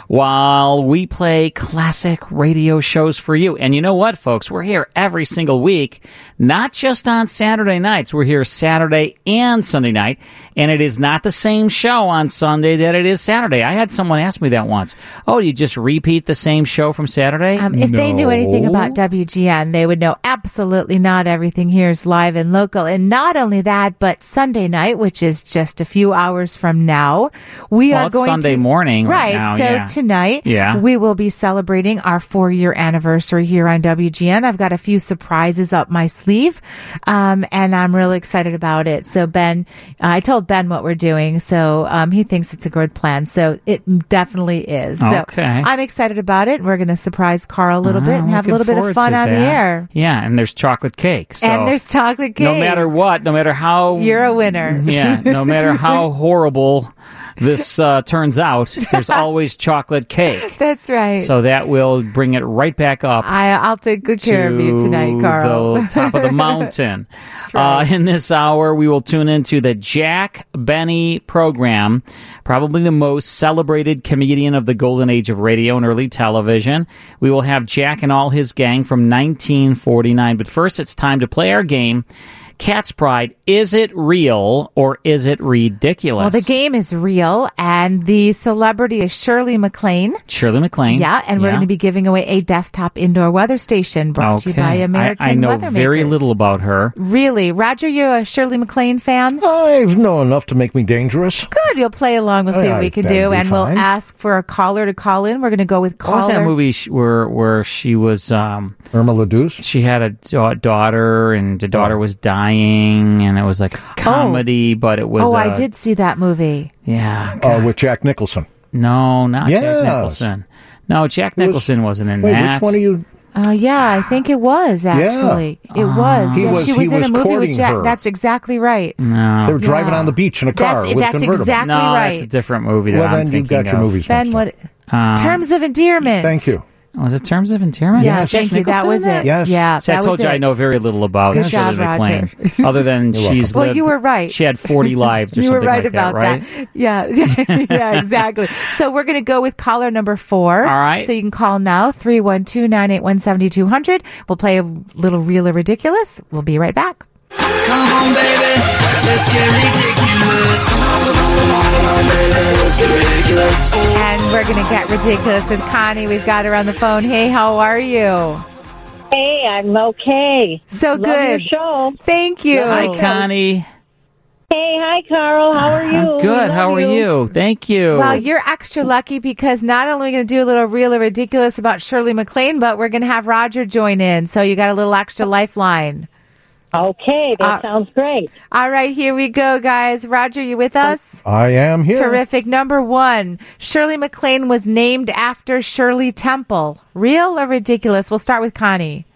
while we play classic radio shows for you. And you know what, folks? We're here every single week, not just on Saturday nights. We're here Saturday and Sunday night, and it is not the same show on Sunday that it is Saturday. I had someone ask me that once. Oh, you just repeat the same show from Saturday? Um, if no. they knew anything about W G N, they would know absolutely not everything here is live and local. And not only that, but Sunday night, which is just a few hours from now, we well, are it's going Sunday to... morning right, right now. So yeah. tonight, yeah. we will be celebrating our four-year anniversary here on W G N. I've got a few surprises up my sleeve, um, and I'm really excited about it. So Ben, uh, I told Ben what we're doing, so um, he thinks it's a good plan. So it definitely is. Okay. So I'm excited about it. We're going to surprise Carl a little Uh, bit and have a little bit of fun on the air. Yeah, and there's chocolate cake. So and there's chocolate cake. no matter what, no matter how... You're a winner. Yeah, no matter how horrible this uh, turns out, there's always chocolate cake. That's right. So that will bring it right back up. I, I'll take good care of you tonight, Carl. The top of the mountain. right. uh, in this hour, we will tune into the Jack Benny program, probably the most celebrated comedian of the golden age of radio and early television. We will have Jack and all his gang from nineteen forty-nine. But first, it's time to play our game. Cat's Pride, is it real or is it ridiculous? Well, the game is real, and the celebrity is Shirley MacLaine. Shirley MacLaine. Yeah, and we're yeah. going to be giving away a desktop indoor weather station brought to you by American I, I know Weather very Makers. little about her. Really? Roger, you're a Shirley MacLaine fan? I know enough to make me dangerous. Good. You'll play along. We'll see what we can That'd do, be and fine. we'll ask for a caller to call in. We're going to go with caller. What was that movie sh- where where she was... Um, Irma La Douce? She had a da- daughter, and the daughter Oh. was dying, and it was like a comedy, but it was... Oh, uh, I did see that movie. Yeah. Uh, with Jack Nicholson. No, not Yes. Jack Nicholson. No, Jack Nicholson wasn't in Wait, that. which one of you? Uh, yeah, I think it was actually. Yeah. It was. He Yeah, was- she was he in was a movie with courting Jack. her. That's exactly right. No. They were driving Yeah. on the beach in a car. That's- with that's a convertible. exactly no, right. that's a different movie that Well, I'm then you've thinking got your of. movies. Ben, what? Um, Terms of Endearment. Thank you. Was it Terms of Endearment? Yeah, Was Jack thank you. That Nicholson was in it. Yes. Yeah, See, I that told was you it. I know very little about Good Shirley job, MacLaine, Roger. other than You're she's Well, lived, you were right. She had forty lives or You were something right like about that, right? that. Yeah, yeah, exactly. So we're going to go with caller number four. All right. So you can call now, three one two, nine eight one, seven two zero zero. We'll play a little Real or Ridiculous. We'll be right back. Come on, baby, let's get ridiculous. Come on, baby, let's get ridiculous. And we're going to get ridiculous with Connie. We've got her on the phone. Hey, how are you? Hey, I'm okay. So Love good. your show. Thank you. Hi, Connie. Hey, hi, Carl. How are you? I'm good. We How love are you? Thank you. Well, you're extra lucky because not only are we going to do a little Real or Ridiculous about Shirley MacLaine, but we're going to have Roger join in. So you got a little extra lifeline. Okay, that Uh, sounds great. All right, here we go, guys. Roger, you with us? I am here. Terrific. Number one, Shirley MacLaine was named after Shirley Temple. Real or ridiculous? We'll start with Connie.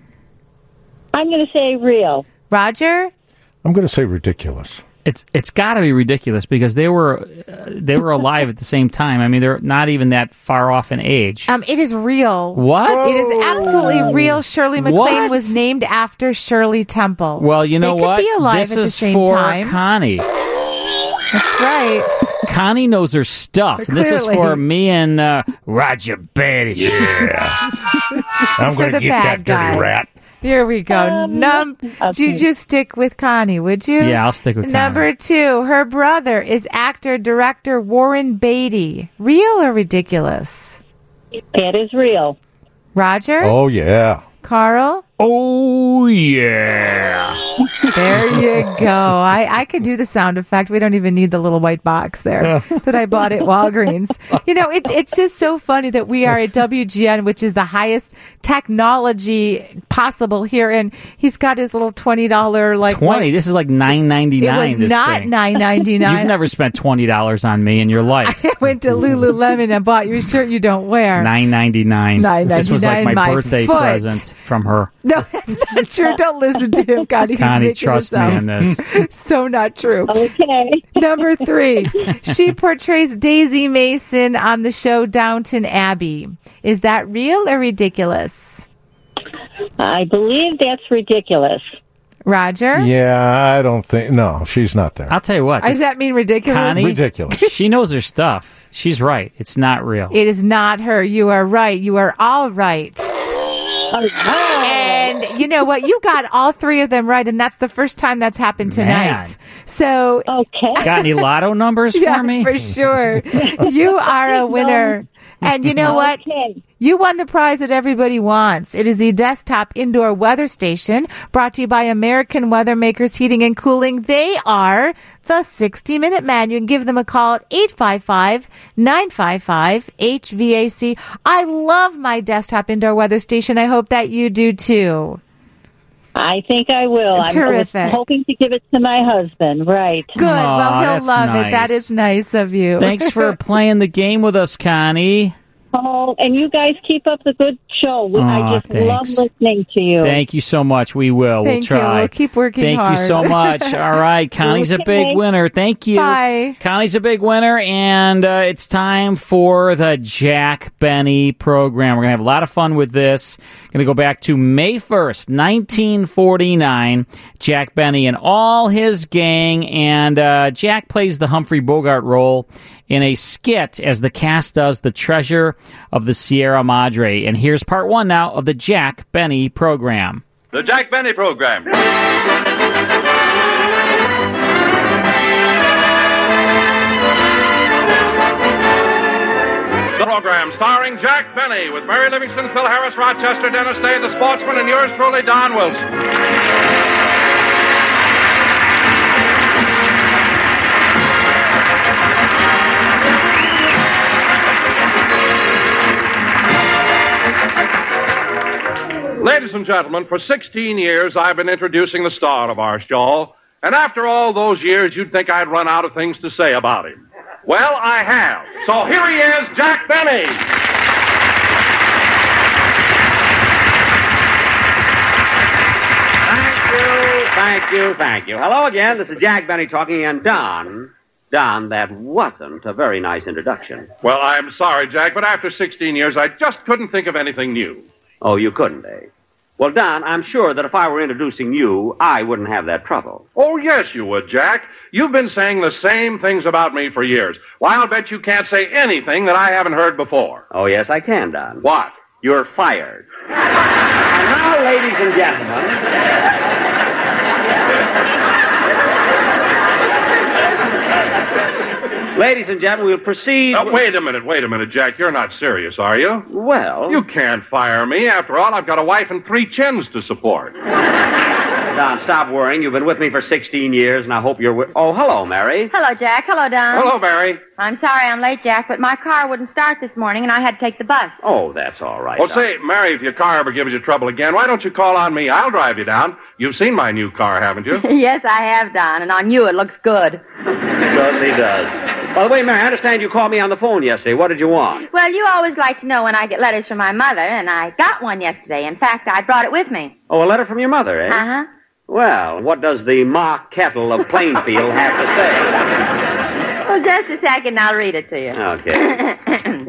I'm going to say real. Roger? I'm going to say ridiculous. It's it's got to be ridiculous because they were uh, they were alive at the same time. I mean, they're not even that far off in age. Um, it is real. What? It is absolutely real. Shirley MacLaine What? was named after Shirley Temple. Well, you know they what? Could be alive this at the is same for time. Connie. That's right. Connie knows her stuff. This is Clearly. for me and uh, Roger Betty. Yeah. I'm For going the to get bad that dirty guys. rat. Here we go. Um, Num- you just stick with Connie, would you? Yeah, I'll stick with Connie. Number two, her brother is actor director Warren Beatty. Real or ridiculous? It is real. Roger? Oh, yeah. Carl? Oh, yeah. There you go. I, I could do the sound effect. We don't even need the little white box there that I bought at Walgreens. You know, it's it's just so funny that we are at W G N, which is the highest technology possible here, and he's got his little twenty dollars like twenty. White, this is like nine ninety nine. it was not nine ninety nine. You've never spent twenty dollars on me in your life. I went to Lululemon and bought you a shirt you don't wear. Nine ninety nine. Nine ninety nine. This was like my, my birthday foot. present from her. No, that's not true. Don't listen to him, Connie. He's Connie, making trust this me up. on this. So not true. Okay. Number three, she portrays Daisy Mason on the show Downton Abbey. Is that real or ridiculous? I believe that's ridiculous. Roger? Yeah, I don't think. No, she's not there. I'll tell you what. Does that mean ridiculous? Connie, ridiculous. She knows her stuff. She's right. It's not real. It is not her. You are right. You are all right. And you know what? You got all three of them right, and that's the first time that's happened tonight. Man. So, okay. Got any lotto numbers for yeah, me? for sure. You are a winner. And you know what? Okay. You won the prize that everybody wants. It is the desktop indoor weather station brought to you by American Weather Makers Heating and Cooling. They are the sixty minute man. You can give them a call at eight five five, nine five five, H V A C. I love my desktop indoor weather station. I hope that you do too. I think I will. Terrific. I'm hoping to give it to my husband. Right. Good. Aw, well, he'll that's love it. nice. That is nice of you. Thanks for playing the game with us, Connie. Oh, and you guys keep up the good show. We- I Aw, just love thanks. listening to you. Thank you so much. We will. Thank we'll you. try. We'll keep working Thank hard. you so much. All right. Connie's a big Okay. winner. Thank you. Bye. Connie's a big winner, and uh, it's time for the Jack Benny program. We're going to have a lot of fun with this. Going to go back to May first, nineteen forty-nine. Jack Benny and all his gang, and uh, Jack plays the Humphrey Bogart role in a skit as the cast does The Treasure of the Sierra Madre. And here's part one now of the Jack Benny program. The Jack Benny Program. The program starring Jack Benny with Mary Livingston, Phil Harris, Rochester, Dennis Day, the sportsman, and yours truly, Don Wilson. Ladies and gentlemen, for sixteen years I've been introducing the star of our show, and after all those years you'd think I'd run out of things to say about him. Well, I have. So here he is, Jack Benny. Thank you, thank you, thank you. Hello again, this is Jack Benny talking, and Don, Don, that wasn't a very nice introduction. Well, I'm sorry, Jack, but after sixteen years I just couldn't think of anything new. Oh, you couldn't, eh? Well, Don, I'm sure that if I were introducing you, I wouldn't have that trouble. Oh, yes, you would, Jack. You've been saying the same things about me for years. Well, I'll bet you can't say anything that I haven't heard before. Oh, yes, I can, Don. What? You're fired. And now, ladies and gentlemen... Ladies and gentlemen, we'll proceed... Uh, wait a minute, wait a minute, Jack. You're not serious, are you? Well... You can't fire me. After all, I've got a wife and three chins to support. Don, stop worrying. You've been with me for sixteen years, and I hope you're with... Oh, hello, Mary. Hello, Jack. Hello, Don. Hello, Mary. I'm sorry I'm late, Jack, but my car wouldn't start this morning, and I had to take the bus. Oh, that's all right. Well, Don. say, Mary, if your car ever gives you trouble again, why don't you call on me? I'll drive you down. You've seen my new car, haven't you? Yes, I have, Don, and on you it looks good. It certainly does. By the way, Mary, I understand you called me on the phone yesterday. What did you want? Well, you always like to know when I get letters from my mother, and I got one yesterday. In fact, I brought it with me. Oh, a letter from your mother, eh? Uh-huh. Well, what does the Ma Kettle of Plainfield have to say? Well, just a second, I'll read it to you. Okay.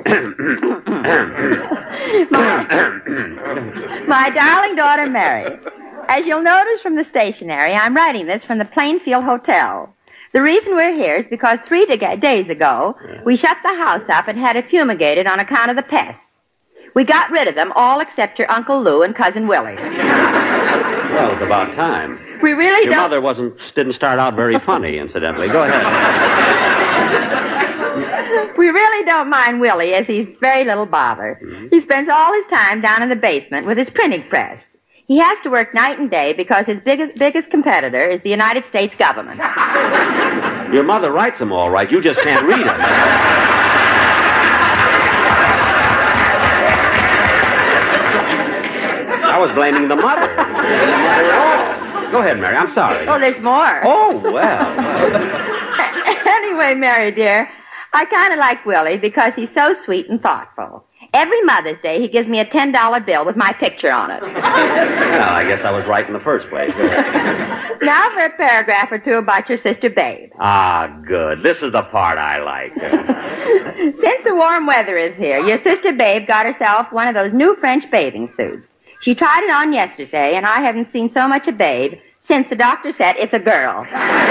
my, my darling daughter, Mary, as you'll notice from the stationery, I'm writing this from the Plainfield Hotel. The reason we're here is because three de- days ago, we shut the house up and had it fumigated on account of the pests. We got rid of them, all except your Uncle Lou and Cousin Willie. Well, it's about time. We really Your don't... mother wasn't didn't start out very funny, incidentally. Go ahead. We really don't mind Willie, as he's very little bother. Mm-hmm. He spends all his time down in the basement with his printing press. He has to work night and day because his biggest, biggest competitor is the United States government. Your mother writes them all right. You just can't read them. I was blaming the mother. The mother at all. Go ahead, Mary. I'm sorry. Oh, there's more. Oh, well. Anyway, Mary, dear, I kind of like Willie because he's so sweet and thoughtful. Every Mother's Day, he gives me a ten dollar bill with my picture on it. Well, I guess I was right in the first place. Now for a paragraph or two about your sister Babe. Ah, good. This is the part I like. Since the warm weather is here, your sister Babe got herself one of those new French bathing suits. She tried it on yesterday, and I haven't seen so much of Babe since the doctor said it's a girl.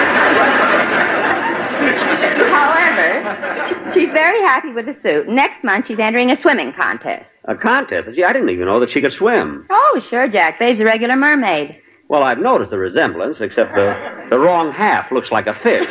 However, she, she's very happy with the suit. Next month, she's entering a swimming contest. A contest? Gee, I didn't even know that she could swim. Oh, sure, Jack. Babe's a regular mermaid. Well, I've noticed the resemblance, except the, the wrong half looks like a fish.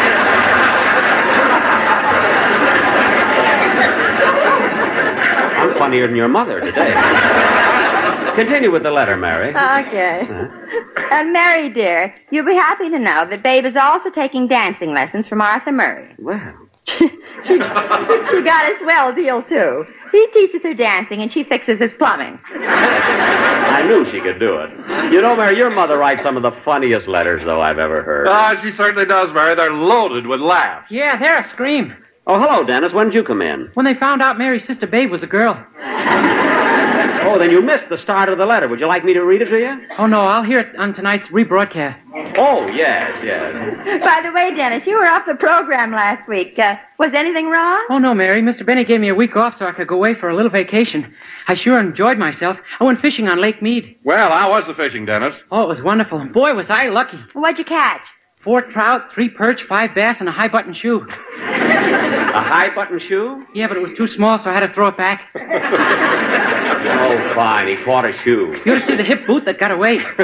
I'm funnier than your mother today. Continue with the letter, Mary. Okay. Huh? And Mary, dear, you'll be happy to know that Babe is also taking dancing lessons from Arthur Murray. Well. she, she got a swell deal, too. He teaches her dancing, and she fixes his plumbing. I knew she could do it. You know, Mary, your mother writes some of the funniest letters, though, I've ever heard. Ah, she certainly does, Mary. They're loaded with laughs. Yeah, they're a scream. Oh, hello, Dennis. When did you come in? When they found out Mary's sister Babe was a girl. Oh, then you missed the start of the letter. Would you like me to read it to you? Oh, no, I'll hear it on tonight's rebroadcast. Oh, yes, yes. By the way, Dennis, you were off the program last week. Uh, was anything wrong? Oh, no, Mary. Mister Benny gave me a week off so I could go away for a little vacation. I sure enjoyed myself. I went fishing on Lake Mead. Well, how was the fishing, Dennis? Oh, it was wonderful. And boy, was I lucky. What'd you catch? Four trout, three perch, five bass, and a high-button shoe. A high-button shoe? Yeah, but it was too small, so I had to throw it back. Oh, fine. He caught a shoe. You ought to see the hip boot that got away. Oh,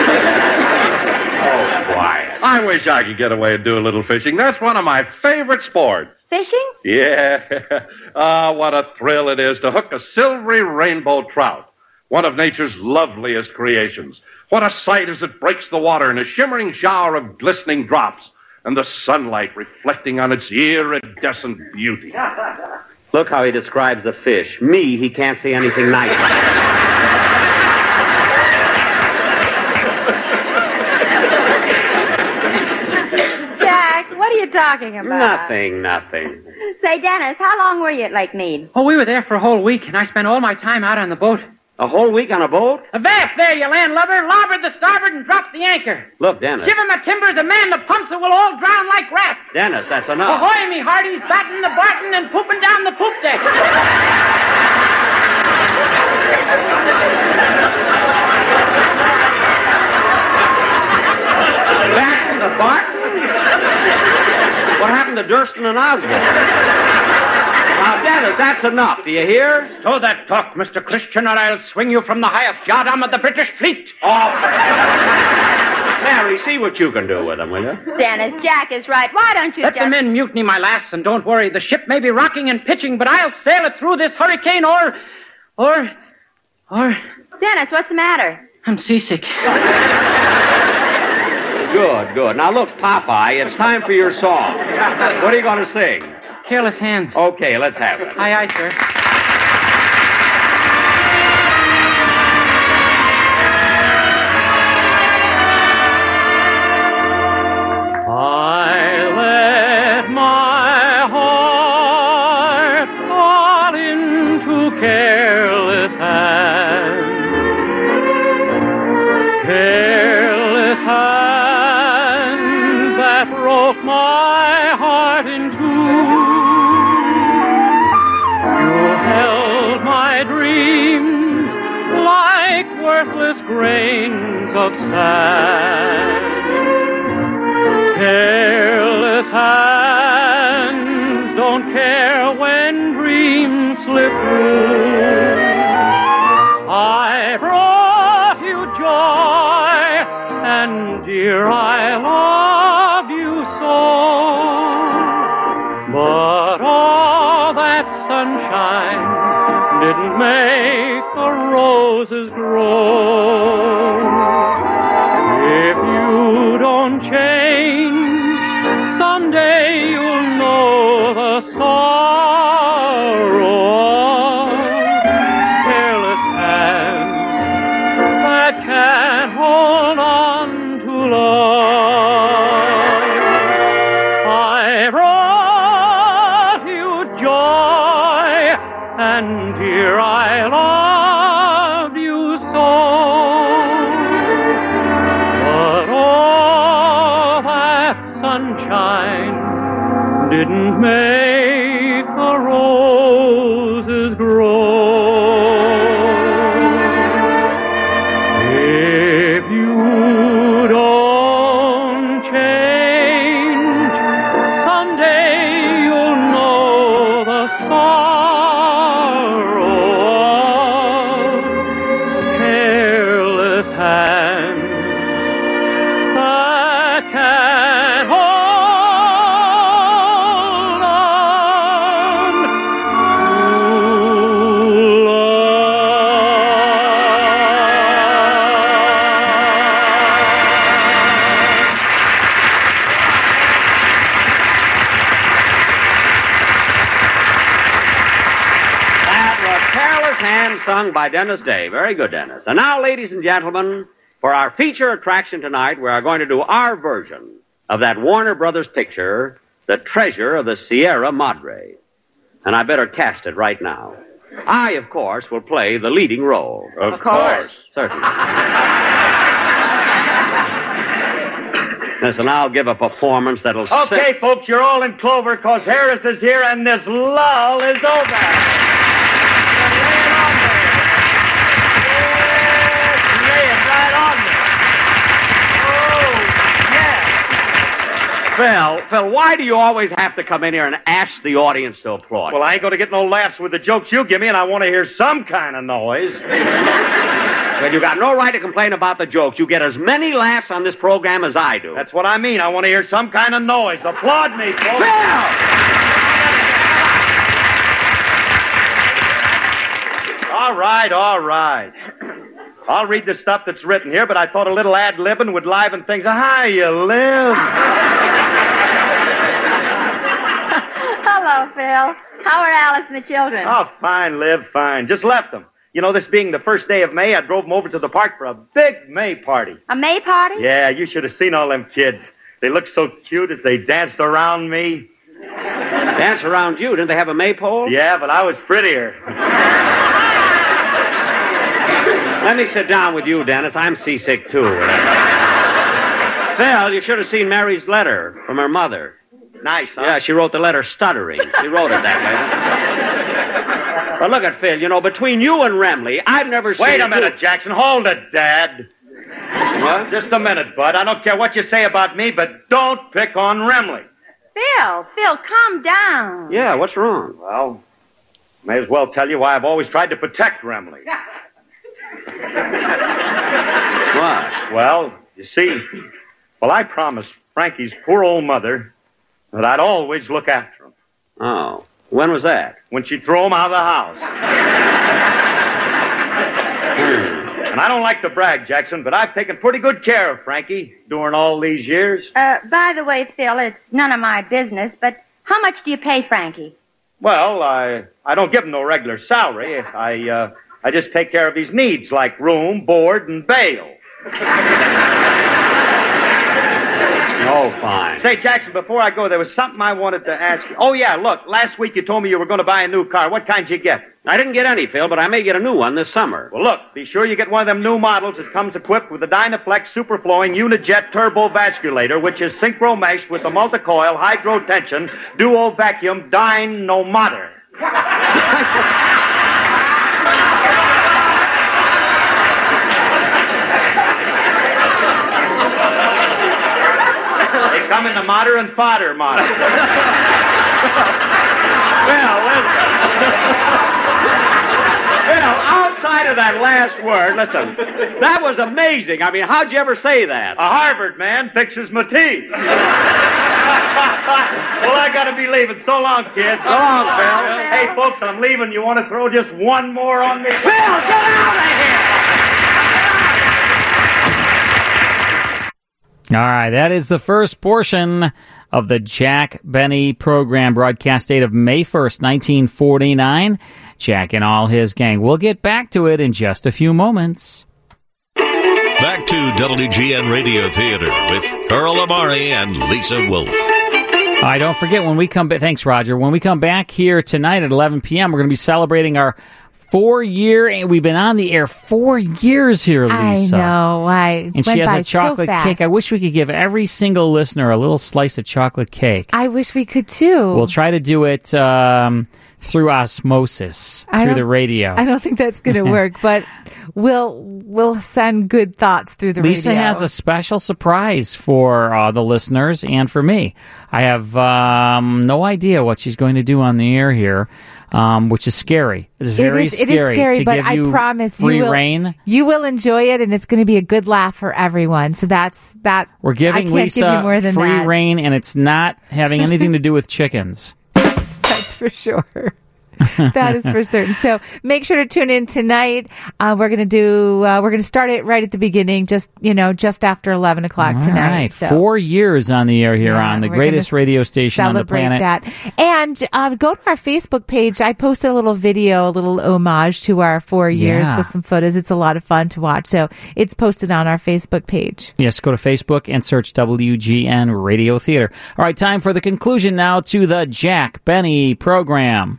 quiet. I wish I could get away and do a little fishing. That's one of my favorite sports. Fishing? Yeah. Ah, what a thrill it is to hook a silvery rainbow trout. One of nature's loveliest creations. What a sight as it breaks the water in a shimmering shower of glistening drops, and the sunlight reflecting on its iridescent beauty. Look how he describes the fish. Me, he can't see anything nice. Jack, what are you talking about? Nothing, nothing. Say, Dennis, how long were you at Lake Mead? Oh, we were there for a whole week, and I spent all my time out on the boat. A whole week on a boat? Avast there, you landlubber! Larboard the starboard and drop the anchor. Look, Dennis. Shiver my timbers, a man the pumps or we'll all drown like rats. Dennis, that's enough. Ahoy, me hearties, batting the barton and pooping down the poop deck. Batting the barton? What happened to Durston and Osborne? Now, Dennis, that's enough. Do you hear? Stow that talk, Mister Christian, or I'll swing you from the highest yard-arm of the British fleet. Oh, Mary, see what you can do with them, will you? Dennis, Jack is right. Why don't you Let just... the men mutiny, my lass, and don't worry. The ship may be rocking and pitching, but I'll sail it through this hurricane or... or... or... Dennis, what's the matter? I'm seasick. Good, good. Now, look, Popeye, it's time for your song. What are you going to sing? Careless Hands. Okay, let's have it. Aye, aye, sir. I let my heart fall into careless hands. Careless hands that broke my heart in two. Dreams like worthless grains of sand. Careless hands don't care when dreams slip through. I brought you joy, and dear, I love you so. But all all that sunshine didn't make the roses grow. If you don't change, someday you'll know the sorrow of careless hands that can't hold on to love. I brought you joy, and dear, I loved you so. But all that sunshine didn't make the roses grow. If you don't change, someday you'll know the sorrow of careless hands that can't hold on to That was Careless Hand, sung by Dennis Day. Very good, Dennis. And now, ladies and gentlemen, for our feature attraction tonight, we are going to do our version of that Warner Brothers picture, The Treasure of the Sierra Madre. And I better cast it right now. I, of course, will play the leading role. Of Of course. course. Certainly. Listen, I'll give a performance that'll Okay, sit- folks, you're all in clover because Harris is here and this lull is over. Phil, Phil, why do you always have to come in here and ask the audience to applaud? Well, I ain't going to get no laughs with the jokes you give me, and I want to hear some kind of noise. Well, you got no right to complain about the jokes. You get as many laughs on this program as I do. That's what I mean. I want to hear some kind of noise. Applaud me, folks. All right, all right. I'll read the stuff that's written here, but I thought a little ad-libbing would liven things. Hi, you live. Hello, Phil. How are Alice and the children? Oh, fine, Liv, fine. Just left them. You know, this being the first day of May, I drove them over to the park for a big May party. A May party? Yeah, you should have seen all them kids. They looked so cute as they danced around me. Dance around you? Didn't they have a maypole? Yeah, but I was prettier. Let me sit down with you, Dennis. I'm seasick, too. Phil, you should have seen Mary's letter from her mother. Nice, huh? Yeah, she wrote the letter stuttering. She wrote it that way. But look at Phil. You know, between you and Remley, I've never seen... Wait a minute, two... Jackson. Hold it, Dad. What? Just a minute, Bud. I don't care what you say about me, but don't pick on Remley. Phil, Phil, calm down. Yeah, what's wrong? Well, may as well tell you why I've always tried to protect Remley. What? Well, you see, well, I promised Frankie's poor old mother that I'd always look after him. Oh. When was that? When she threw him out of the house. And I don't like to brag, Jackson, but I've taken pretty good care of Frankie during all these years. Uh, by the way, Phil, it's none of my business, but how much do you pay Frankie? Well, I I don't give him no regular salary. I uh, I just take care of his needs like room, board, and bail. Oh, fine. Say, Jackson, before I go, there was something I wanted to ask you. Oh, yeah, look, last week you told me you were going to buy a new car. What kind did you get? I didn't get any, Phil, but I may get a new one this summer. Well, look, be sure you get one of them new models that comes equipped with the Dynaflex Superflowing Unijet Turbo Vasculator, which is synchro-meshed with the multi-coil, hydro-tension, duo-vacuum dynomotor. They come in the modder and fodder model. Well, listen. Well, outside of that last word, listen, that was amazing. I mean, how'd you ever say that? A Harvard man fixes my teeth. Well, I gotta be leaving. So long, kids. So long, Phil. Hey, folks, I'm leaving. You want to throw just one more on me? Phil, get out of here! All right, that is the first portion of the Jack Benny program, broadcast date of May first, nineteen forty-nine. Jack and all his gang. We'll get back to it in just a few moments. Back to W G N Radio Theater with Earl Amari and Lisa Wolf. All right, don't forget when we come back. Thanks, Roger. When we come back here tonight at eleven p.m., we're going to be celebrating our four-year. We've been on the air four years here, Lisa. I know. I and she has a chocolate so cake. I wish we could give every single listener a little slice of chocolate cake. I wish we could too. We'll try to do it um, through osmosis, I through don't- the radio. I don't think that's going to work, but we'll we'll send good thoughts through the Lisa radio. has a special surprise for uh, the listeners and for me. I have um, no idea what she's going to do on the air here, um, which is scary. It's very it is, scary. It is scary, to but give I you promise free you will, reign. you will enjoy it, and it's going to be a good laugh for everyone. So that's that. We're I giving can't Lisa give you more than free that. reign, and it's not having anything to do with chickens. That's for sure. That is for certain. So make sure to tune in tonight. Uh, we're going to do. Uh, we're going to start it right at the beginning, just you know, just after eleven o'clock All tonight. right, So. four years on the air here Yeah, on the we're greatest gonna radio station on the celebrate planet. that. And uh, go to our Facebook page. I posted a little video, a little homage to our four years Yeah. with some photos. It's a lot of fun to watch. So it's posted on our Facebook page. Yes, go to Facebook and search W G N Radio Theater. All right, time for the conclusion now to the Jack Benny program.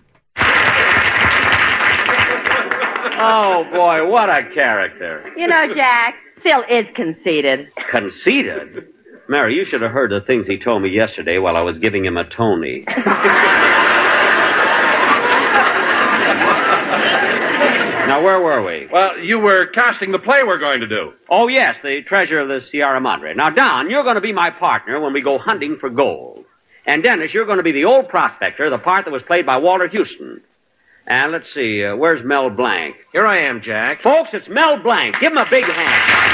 Oh, boy, what a character. You know, Jack, Phil is conceited. Conceited? Mary, you should have heard the things he told me yesterday while I was giving him a Tony. Now, where were we? Well, you were casting the play we're going to do. Oh, yes, the treasure of the Sierra Madre. Now, Don, you're going to be my partner when we go hunting for gold. And, Dennis, you're going to be the old prospector, the part that was played by Walter Houston. And let's see, uh, where's Mel Blanc? Here I am, Jack. Folks, it's Mel Blanc. Give him a big hand.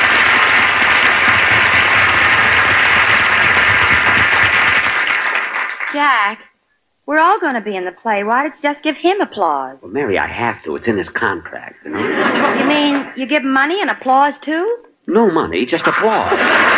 Jack, we're all going to be in the play. Why don't you just give him applause? Well, Mary, I have to. It's in his contract, you know? You mean you give him money and applause, too? No money, just applause.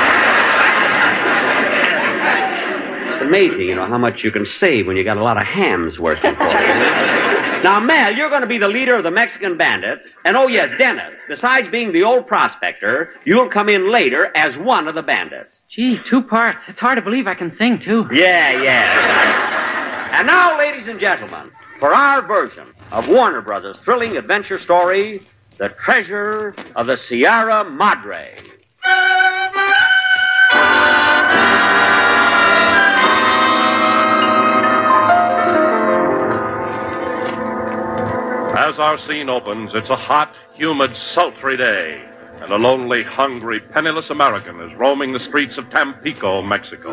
It's amazing, you know, how much you can save when you got a lot of hams working for you. Now, Mel, you're going to be the leader of the Mexican bandits. And, oh, yes, Dennis, besides being the old prospector, you'll come in later as one of the bandits. Gee, two parts. It's hard to believe I can sing, too. Yeah, yeah. And now, ladies and gentlemen, for our version of Warner Brothers' thrilling adventure story, The Treasure of the Sierra Madre. As our scene opens, it's a hot, humid, sultry day, and a lonely, hungry, penniless American is roaming the streets of Tampico, Mexico.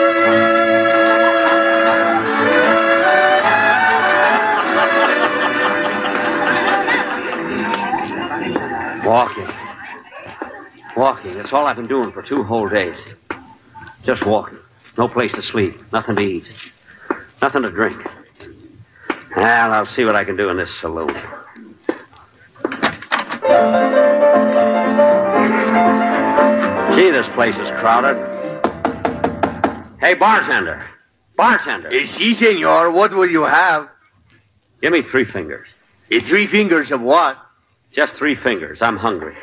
Walking. Walking. That's all I've been doing for two whole days. Just walking. No place to sleep. Nothing to eat. Nothing to drink. Well, I'll see what I can do in this saloon. Gee, this place is crowded. Hey, bartender. Bartender. Eh, si, senor. What will you have? Give me three fingers. Eh, three fingers of what? Just three fingers. I'm hungry.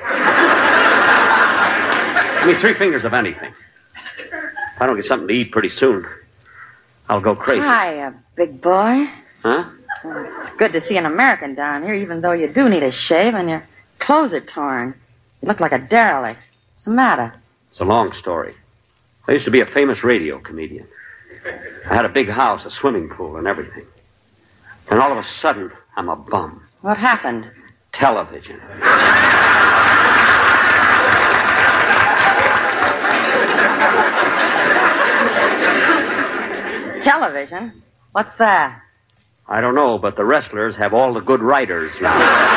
Give me three fingers of anything. If I don't get something to eat pretty soon, I'll go crazy. Hiya, big boy. Huh? It's good to see an American down here, even though you do need a shave and your clothes are torn. You look like a derelict. What's the matter? It's a long story. I used to be a famous radio comedian. I had a big house, a swimming pool, and everything. And all of a sudden, I'm a bum. What happened? Television. Television? What's that? I don't know, but the wrestlers have all the good writers now.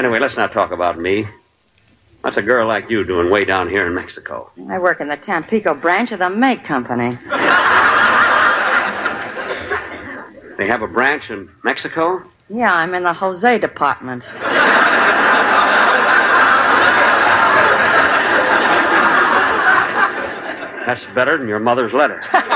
Anyway, let's not talk about me. What's a girl like you doing way down here in Mexico? I work in the Tampico branch of the Make Company. They have a branch in Mexico? Yeah, I'm in the Jose department. That's better than your mother's letter.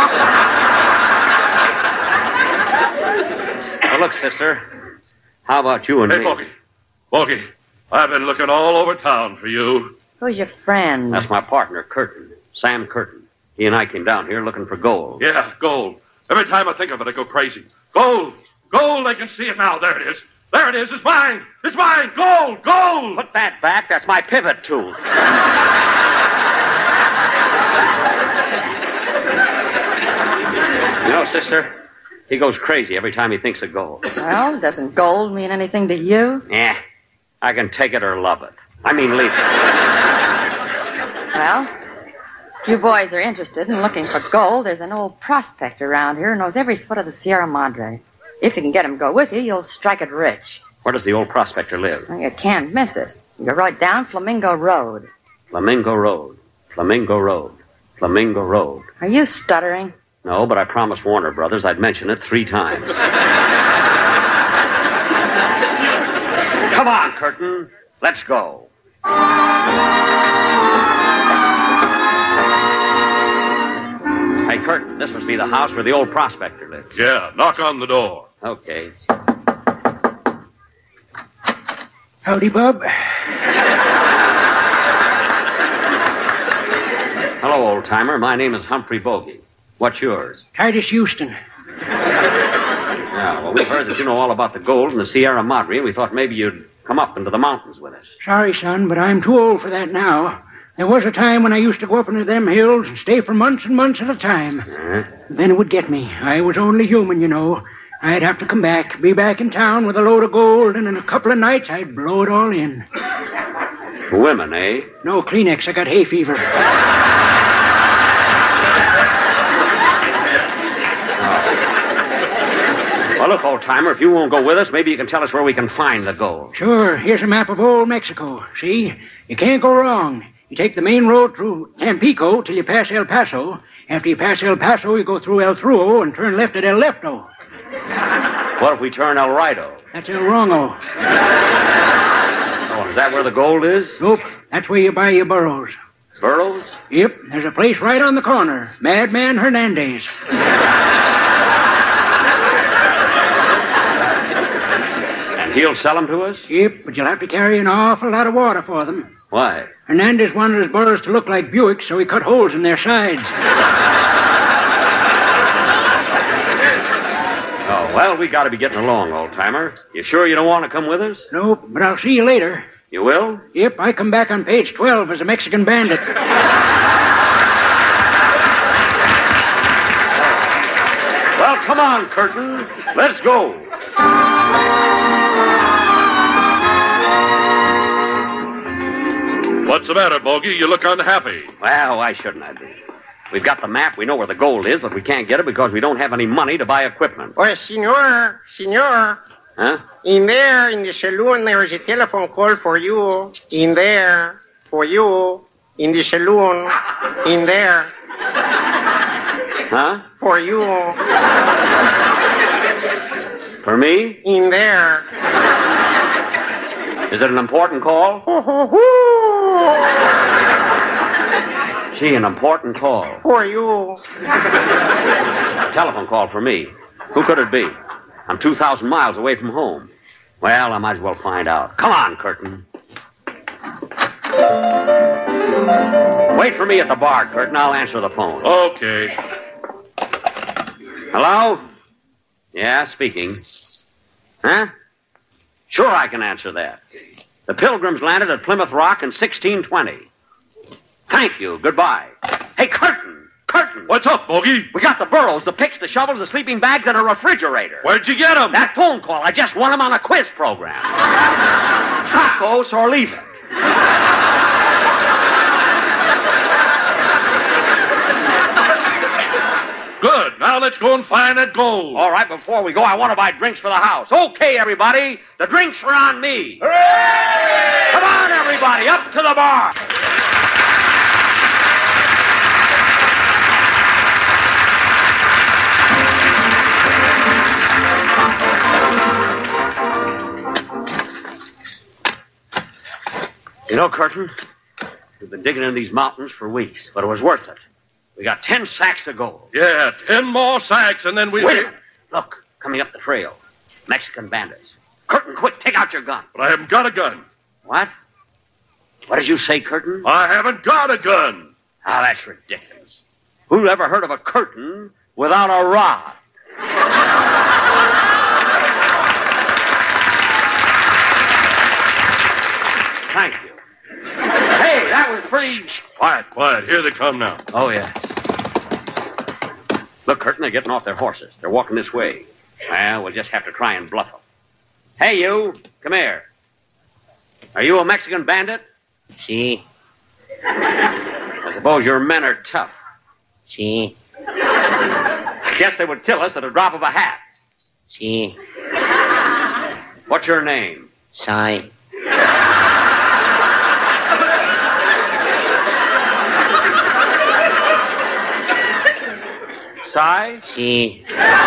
Well, look, sister. How about you and Hey, me? Bogey. Bogey, I've been looking all over town for you. Who's your friend? That's my partner, Curtin. Sam Curtin. He and I came down here looking for gold. Yeah, gold. Every time I think of it, I go crazy. Gold! Gold! I can see it now. There it is. There it is. It's mine. It's mine. Gold! Gold! Put that back. That's my pivot tool. You know, sister, he goes crazy every time he thinks of gold. Well, doesn't gold mean anything to you? Yeah, I can take it or love it. I mean, leave it. Well, if you boys are interested in looking for gold, there's an old prospector around here who knows every foot of the Sierra Madre. If you can get him to go with you, you'll strike it rich. Where does the old prospector live? Well, you can't miss it. You go right down Flamingo Road. Flamingo Road. Flamingo Road. Flamingo Road. Are you stuttering? No, but I promised Warner Brothers I'd mention it three times. Come on, Curtin. Let's go. Hey, Curtin, this must be the house where the old prospector lives. Yeah, knock on the door. Okay. Howdy, Bub. Hello, old-timer. My name is Humphrey Bogey. What's yours? Titus Houston. Yeah, well, we've heard that you know all about the gold in the Sierra Madre, and we thought maybe you'd come up into the mountains with us. Sorry, son, but I'm too old for that now. There was a time when I used to go up into them hills and stay for months and months at a time. Uh-huh. Then it would get me. I was only human, you know. I'd have to come back, be back in town with a load of gold, and in a couple of nights I'd blow it all in. Women, eh? No Kleenex, I got hay fever. Well, look, old-timer, if you won't go with us, maybe you can tell us where we can find the gold. Sure, here's a map of old Mexico. See? You can't go wrong. You take the main road through Tampico till you pass El Paso. After you pass El Paso, you go through El Thruo and turn left at El Lefto. What if we turn El Righto? That's El Wrongo. Oh, is that where the gold is? Nope, that's where you buy your burros. Burros? Yep, there's a place right on the corner. Madman Hernandez. And he'll sell them to us? Yep, but you'll have to carry an awful lot of water for them. Why? Hernandez wanted his burros to look like Buicks, so he cut holes in their sides. Oh, well, we gotta be getting along, old-timer. You sure you don't want to come with us? Nope, but I'll see you later. You will? Yep, I come back on page twelve as a Mexican bandit. Well, come on, Curtin. Let's go. What's the matter, Bogey? You look unhappy. Well, why shouldn't I be? We've got the map. We know where the gold is, but we can't get it because we don't have any money to buy equipment. Oh, senor, senor. Huh? In there, in the saloon, there is a telephone call for you. In there, for you. In the saloon, in there. Huh? For you. For me? In there. Is it an important call? Hoo, hoo, hoo. Gee, an important call. For you. A telephone call for me. Who could it be? I'm two thousand miles away from home. Well, I might as well find out. Come on, Curtin. Wait for me at the bar, Curtin. I'll answer the phone. Okay. Hello? Yeah, speaking. Huh? Sure, I can answer that. The Pilgrims landed at Plymouth Rock in sixteen twenty. Thank you. Goodbye. Hey, Curtin! Curtin! What's up, Bogey? We got the burros, the picks, the shovels, the sleeping bags, and a refrigerator. Where'd you get them? That phone call. I just won them on a quiz program. Tacos or leave it. Good. Now let's go and find that gold. All right, before we go, I want to buy drinks for the house. Okay, everybody, the drinks are on me. Hooray! Come on, everybody, up to the bar. You know, Curtin, we've been digging in these mountains for weeks, but it was worth it. We got ten sacks of gold. Yeah, ten more sacks, and then we... Wait a minute. Look, coming up the trail. Mexican bandits. Curtin, quick, take out your gun. But I haven't got a gun. What? What did you say, Curtin? I haven't got a gun. Ah, that's ridiculous. Who ever heard of a curtain without a rod? Thank you. Hey, that was pretty... Quiet, quiet. Here they come now. Oh, yeah. Look, Curtin, they're getting off their horses. They're walking this way. Well, we'll just have to try and bluff them. Hey, you. Come here. Are you a Mexican bandit? Si. I suppose your men are tough. Si. I guess they would kill us at a drop of a hat. Si. What's your name? Si. Si? Si.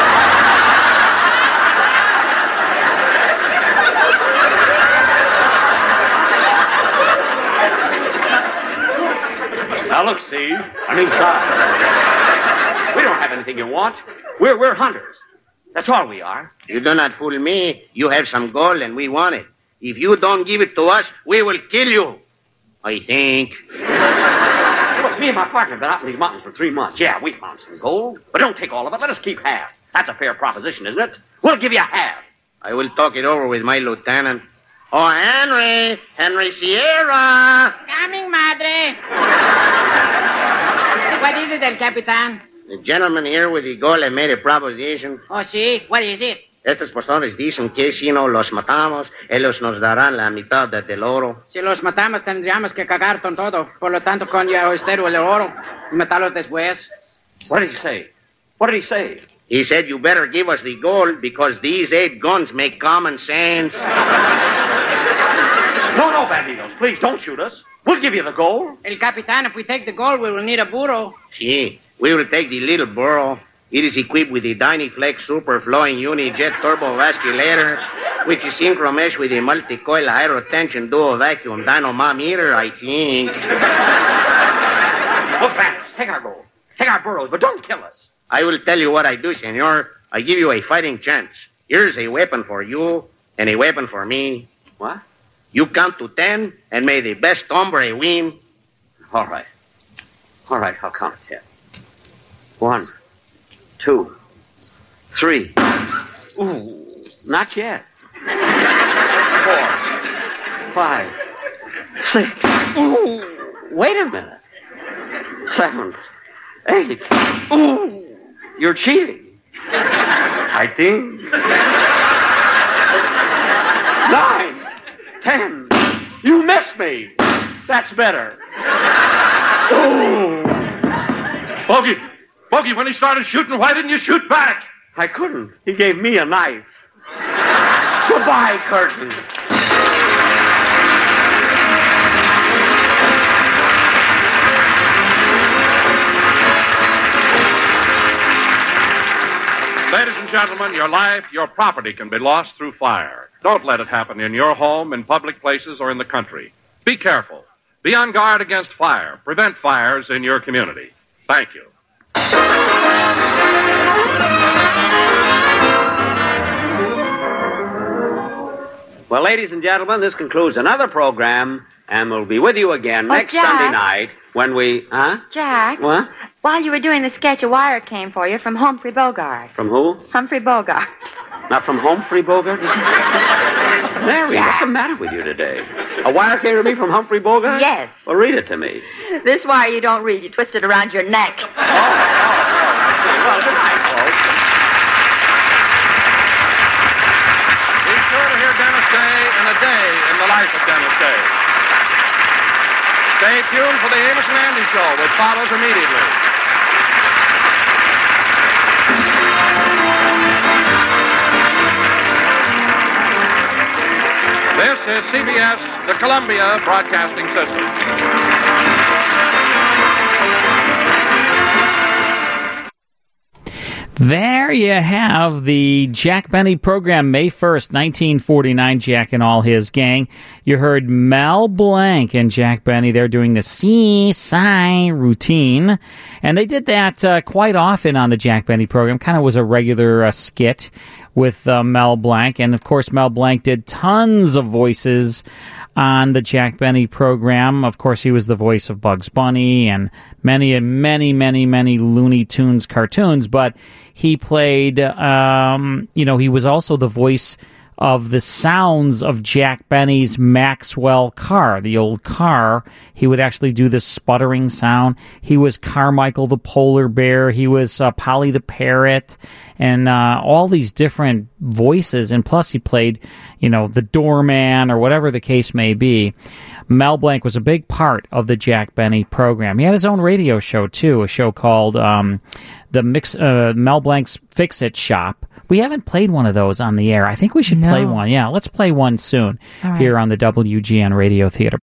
Now, look, see. I mean, Si. We don't have anything you want. We're, we're hunters. That's all we are. You do not fool me. You have some gold and we want it. If you don't give it to us, we will kill you. I think. Look, me and my partner have been out in these mountains for three months. Yeah, we found some gold. But don't take all of it. Let us keep half. That's a fair proposition, isn't it? We'll give you half. I will talk it over with my lieutenant. Oh, Henry. Henry Sierra. Coming, madre. What is it, El Capitan? The gentleman here with the gold have made a proposition. Oh, sí. What is it? Estos pastores dicen que si no los matamos, ellos nos darán la mitad del oro. Si los matamos, tendríamos que cagar con todo. Por lo tanto, con ya estero el oro y matarlos después. What did he say? What did he say? He said you better give us the gold because these eight guns make common sense. No, no, bandidos. Please, don't shoot us. We'll give you the gold. El Capitan, if we take the gold, we will need a burro. Si, we will take the little burro. It is equipped with the Dynaflex Superflowing Unijet Turbovasculator, which is synchromesh with the multi-coil high-rotension dual vacuum dynamometer, I think. Look, bandits, take our gold. Take our burros, but don't kill us. I will tell you what I do, senor. I give you a fighting chance. Here's a weapon for you and a weapon for me. What? You count to ten, and may the best hombre win. All right. All right, I'll count to ten. One. Two, three. Ooh, not yet. Four, five, six. Ooh, wait a minute. Seven, eight. Ooh, you're cheating. I think. Nine, ten. You missed me. That's better. Ooh. Bogey. Bogey, when he started shooting, why didn't you shoot back? I couldn't. He gave me a knife. Goodbye, Curtin. Ladies and gentlemen, your life, your property can be lost through fire. Don't let it happen in your home, in public places, or in the country. Be careful. Be on guard against fire. Prevent fires in your community. Thank you. Well, ladies and gentlemen, this concludes another program, and we'll be with you again Oh, next Jack. Sunday night when we... Huh? Jack, What? while you were doing the sketch, a wire came for you from Humphrey Bogart. From who? Humphrey Bogart. Not from Humphrey Bogart? Mary, what's the matter with you today? A wire came to me from Humphrey Bogart? Yes. Well, read it to me. This wire you don't read. You twist it around your neck. Well, good night, folks. Be sure to hear Dennis Day in a day in the life of Dennis Day. Stay tuned for the Amos and Andy Show, which follows immediately. This is C B S, the Columbia Broadcasting System. There you have the Jack Benny program, May first, nineteen forty-nine, Jack and all his gang. You heard Mel Blanc and Jack Benny. They're doing the C-Si routine. And they did that uh, quite often on the Jack Benny program. Kind of was a regular uh, skit with uh, Mel Blanc. And, of course, Mel Blanc did tons of voices on the Jack Benny program. Of course, he was the voice of Bugs Bunny and many, many, many, many Looney Tunes cartoons. But he played, um, you know, he was also the voice of the sounds of Jack Benny's Maxwell car, the old car. He would actually do this sputtering sound. He was Carmichael the polar bear. He was uh, Polly the parrot, and uh, all these different voices. And plus he played, you know, the doorman or whatever the case may be. Mel Blanc was a big part of the Jack Benny program. He had his own radio show, too, a show called um, the Mix, uh, Mel Blanc's Fix-It Shop. We haven't played one of those on the air. I think we should No. play one. Yeah, let's play one soon All right. here on the W G N Radio Theater.